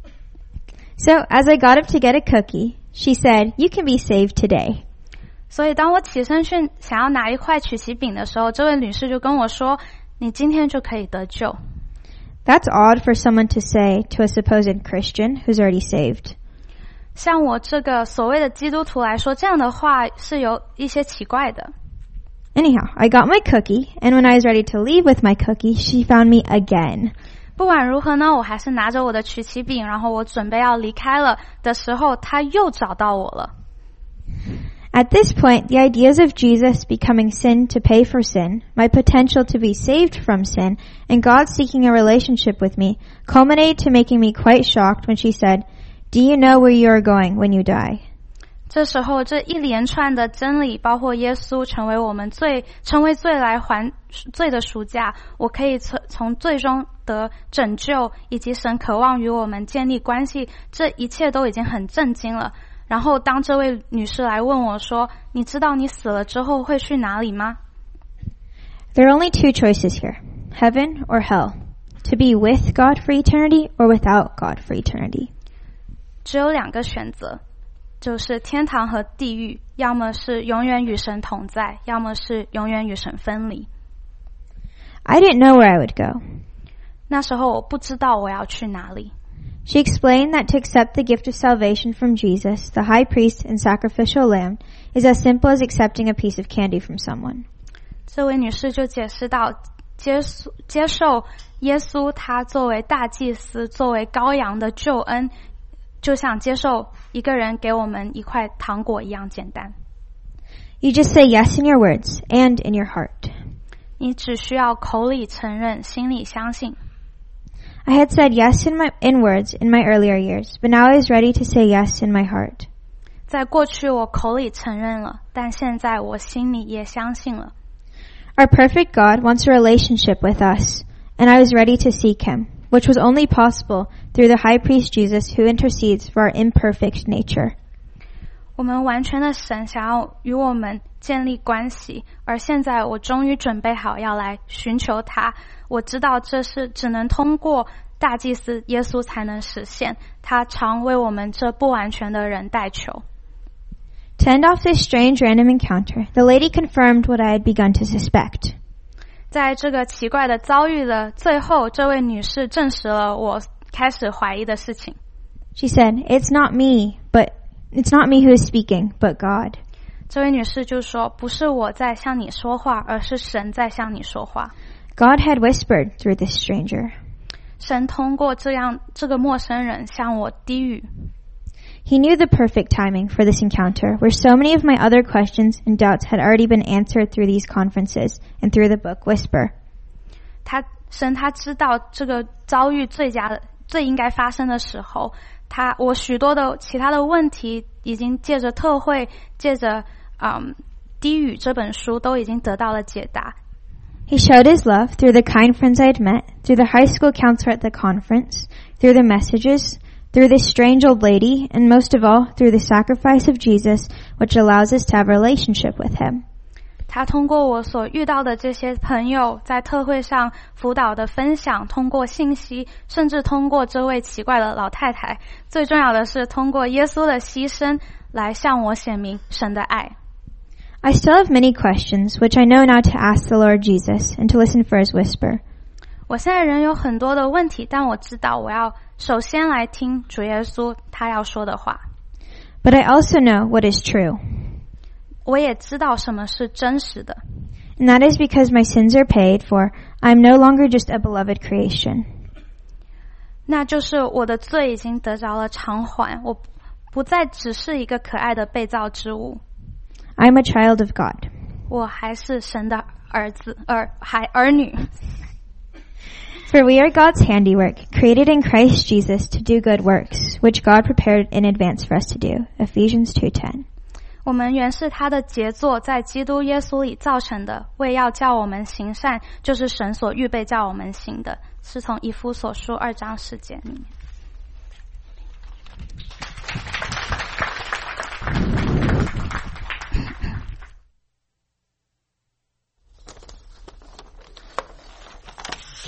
So as I got up to get a cookie, she said, "You can be saved today." 所以当我起身去想要拿一块曲奇饼的时候，这位女士就跟我说，你今天就可以得救。 That's odd for someone to say to a supposed Christian who's already saved. 像我这个所谓的基督徒来说，这样的话是有一些奇怪的。 Anyhow, I got my cookie, and when I was ready to leave with my cookie, she found me again. 不管如何呢，我还是拿着我的曲奇饼，然后我准备要离开了的时候，她又找到我了。 At this point, the ideas of Jesus becoming sin to pay for sin, my potential to be saved from sin, and God seeking a relationship with me culminated to making me quite shocked when she said, "Do you know where you are going when you die?" 这时候这一连串的真理，包括耶稣成为我们罪成为罪来还罪的赎价，我可以从从最终得拯救，以及神渴望与我们建立关系，这一切都已经很震惊了。然后当这位女士来问我说，你知道你死了之后会去哪里吗？ There are only two choices here, heaven or hell, to be with God for eternity or without God for eternity. 只有两个选择，就是天堂和地狱，要么是永远与神同在，要么是永远与神分离。 I didn't know where I would go. 那时候我不知道我要去哪里。 She explained that to accept the gift of salvation from Jesus, the high priest and sacrificial lamb, is as simple as accepting a piece of candy from someone. 这位女士就解释到，接接受耶稣他作为大祭司，作为羔羊的救恩，就像接受一个人给我们一块糖果一样简单。 You just say yes in your words and in your heart. 你只需要口里承认，心里相信。 I had said yes in my in words in my earlier years, but now I was ready to say yes in my heart. 在过去我口里承认了，但现在我心里也相信了。 Our perfect God wants a relationship with us, and I was ready to seek him, which was only possible through the high priest Jesus who intercedes for our imperfect nature. 我们完全的神想要与我们建立关系，而现在我终于准备好要来寻求他。我知道这是只能通过大祭司耶稣才能实现，他常为我们这不完全的人代求。 To end off this strange random encounter, the lady confirmed what I had begun to suspect. 在这个奇怪的遭遇的最后，这位女士证实了我开始怀疑的事情。 She said, "It's not me, but it's not me who is speaking, but God." 这位女士就说，不是我在向你说话，而是神在向你说话。 God had whispered through this stranger. 神通过这样这个陌生人向我低语。 He knew the perfect timing for this encounter, where so many of my other questions and doubts had already been answered through these conferences and through the book Whisper. 他神他知道这个遭遇最佳的最应该发生的时候，他我许多的其他的问题已经借着特会，借着嗯低语这本书都已经得到了解答。 He showed his love through the kind friends I had met, through the high school counselor at the conference, through the messages, through this strange old lady, and most of all, through the sacrifice of Jesus, which allows us to have a relationship with him. 他通过我所遇到的这些朋友，在特会上辅导的分享，通过信息，甚至通过这位奇怪的老太太，最重要的是通过耶稣的牺牲来向我显明神的爱。 I still have many questions, which I know now to ask the Lord Jesus and to listen for his whisper. 我现在仍有很多的问题，但我知道我要首先来听主耶稣他要说的话。 But I also know what is true. 我也知道什么是真实的， And that is because my sins are paid for. I am no longer just a beloved creation. 那就是我的罪已经得着了偿还，我不再只是一个可爱的被造之物， I am a child of God. 我还是神的儿子儿孩儿女。 For we are God's handiwork, created in Christ Jesus to do good works, which God prepared in advance for us to do. Ephesians two ten. 我们原是他的杰作，在基督耶稣里造成的，为要叫我们行善，就是神所预备叫我们行的，是从以弗所书二章十节里面。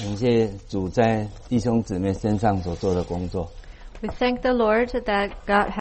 感谢主在弟兄姊妹身上所做的工作。 We thank the Lord that God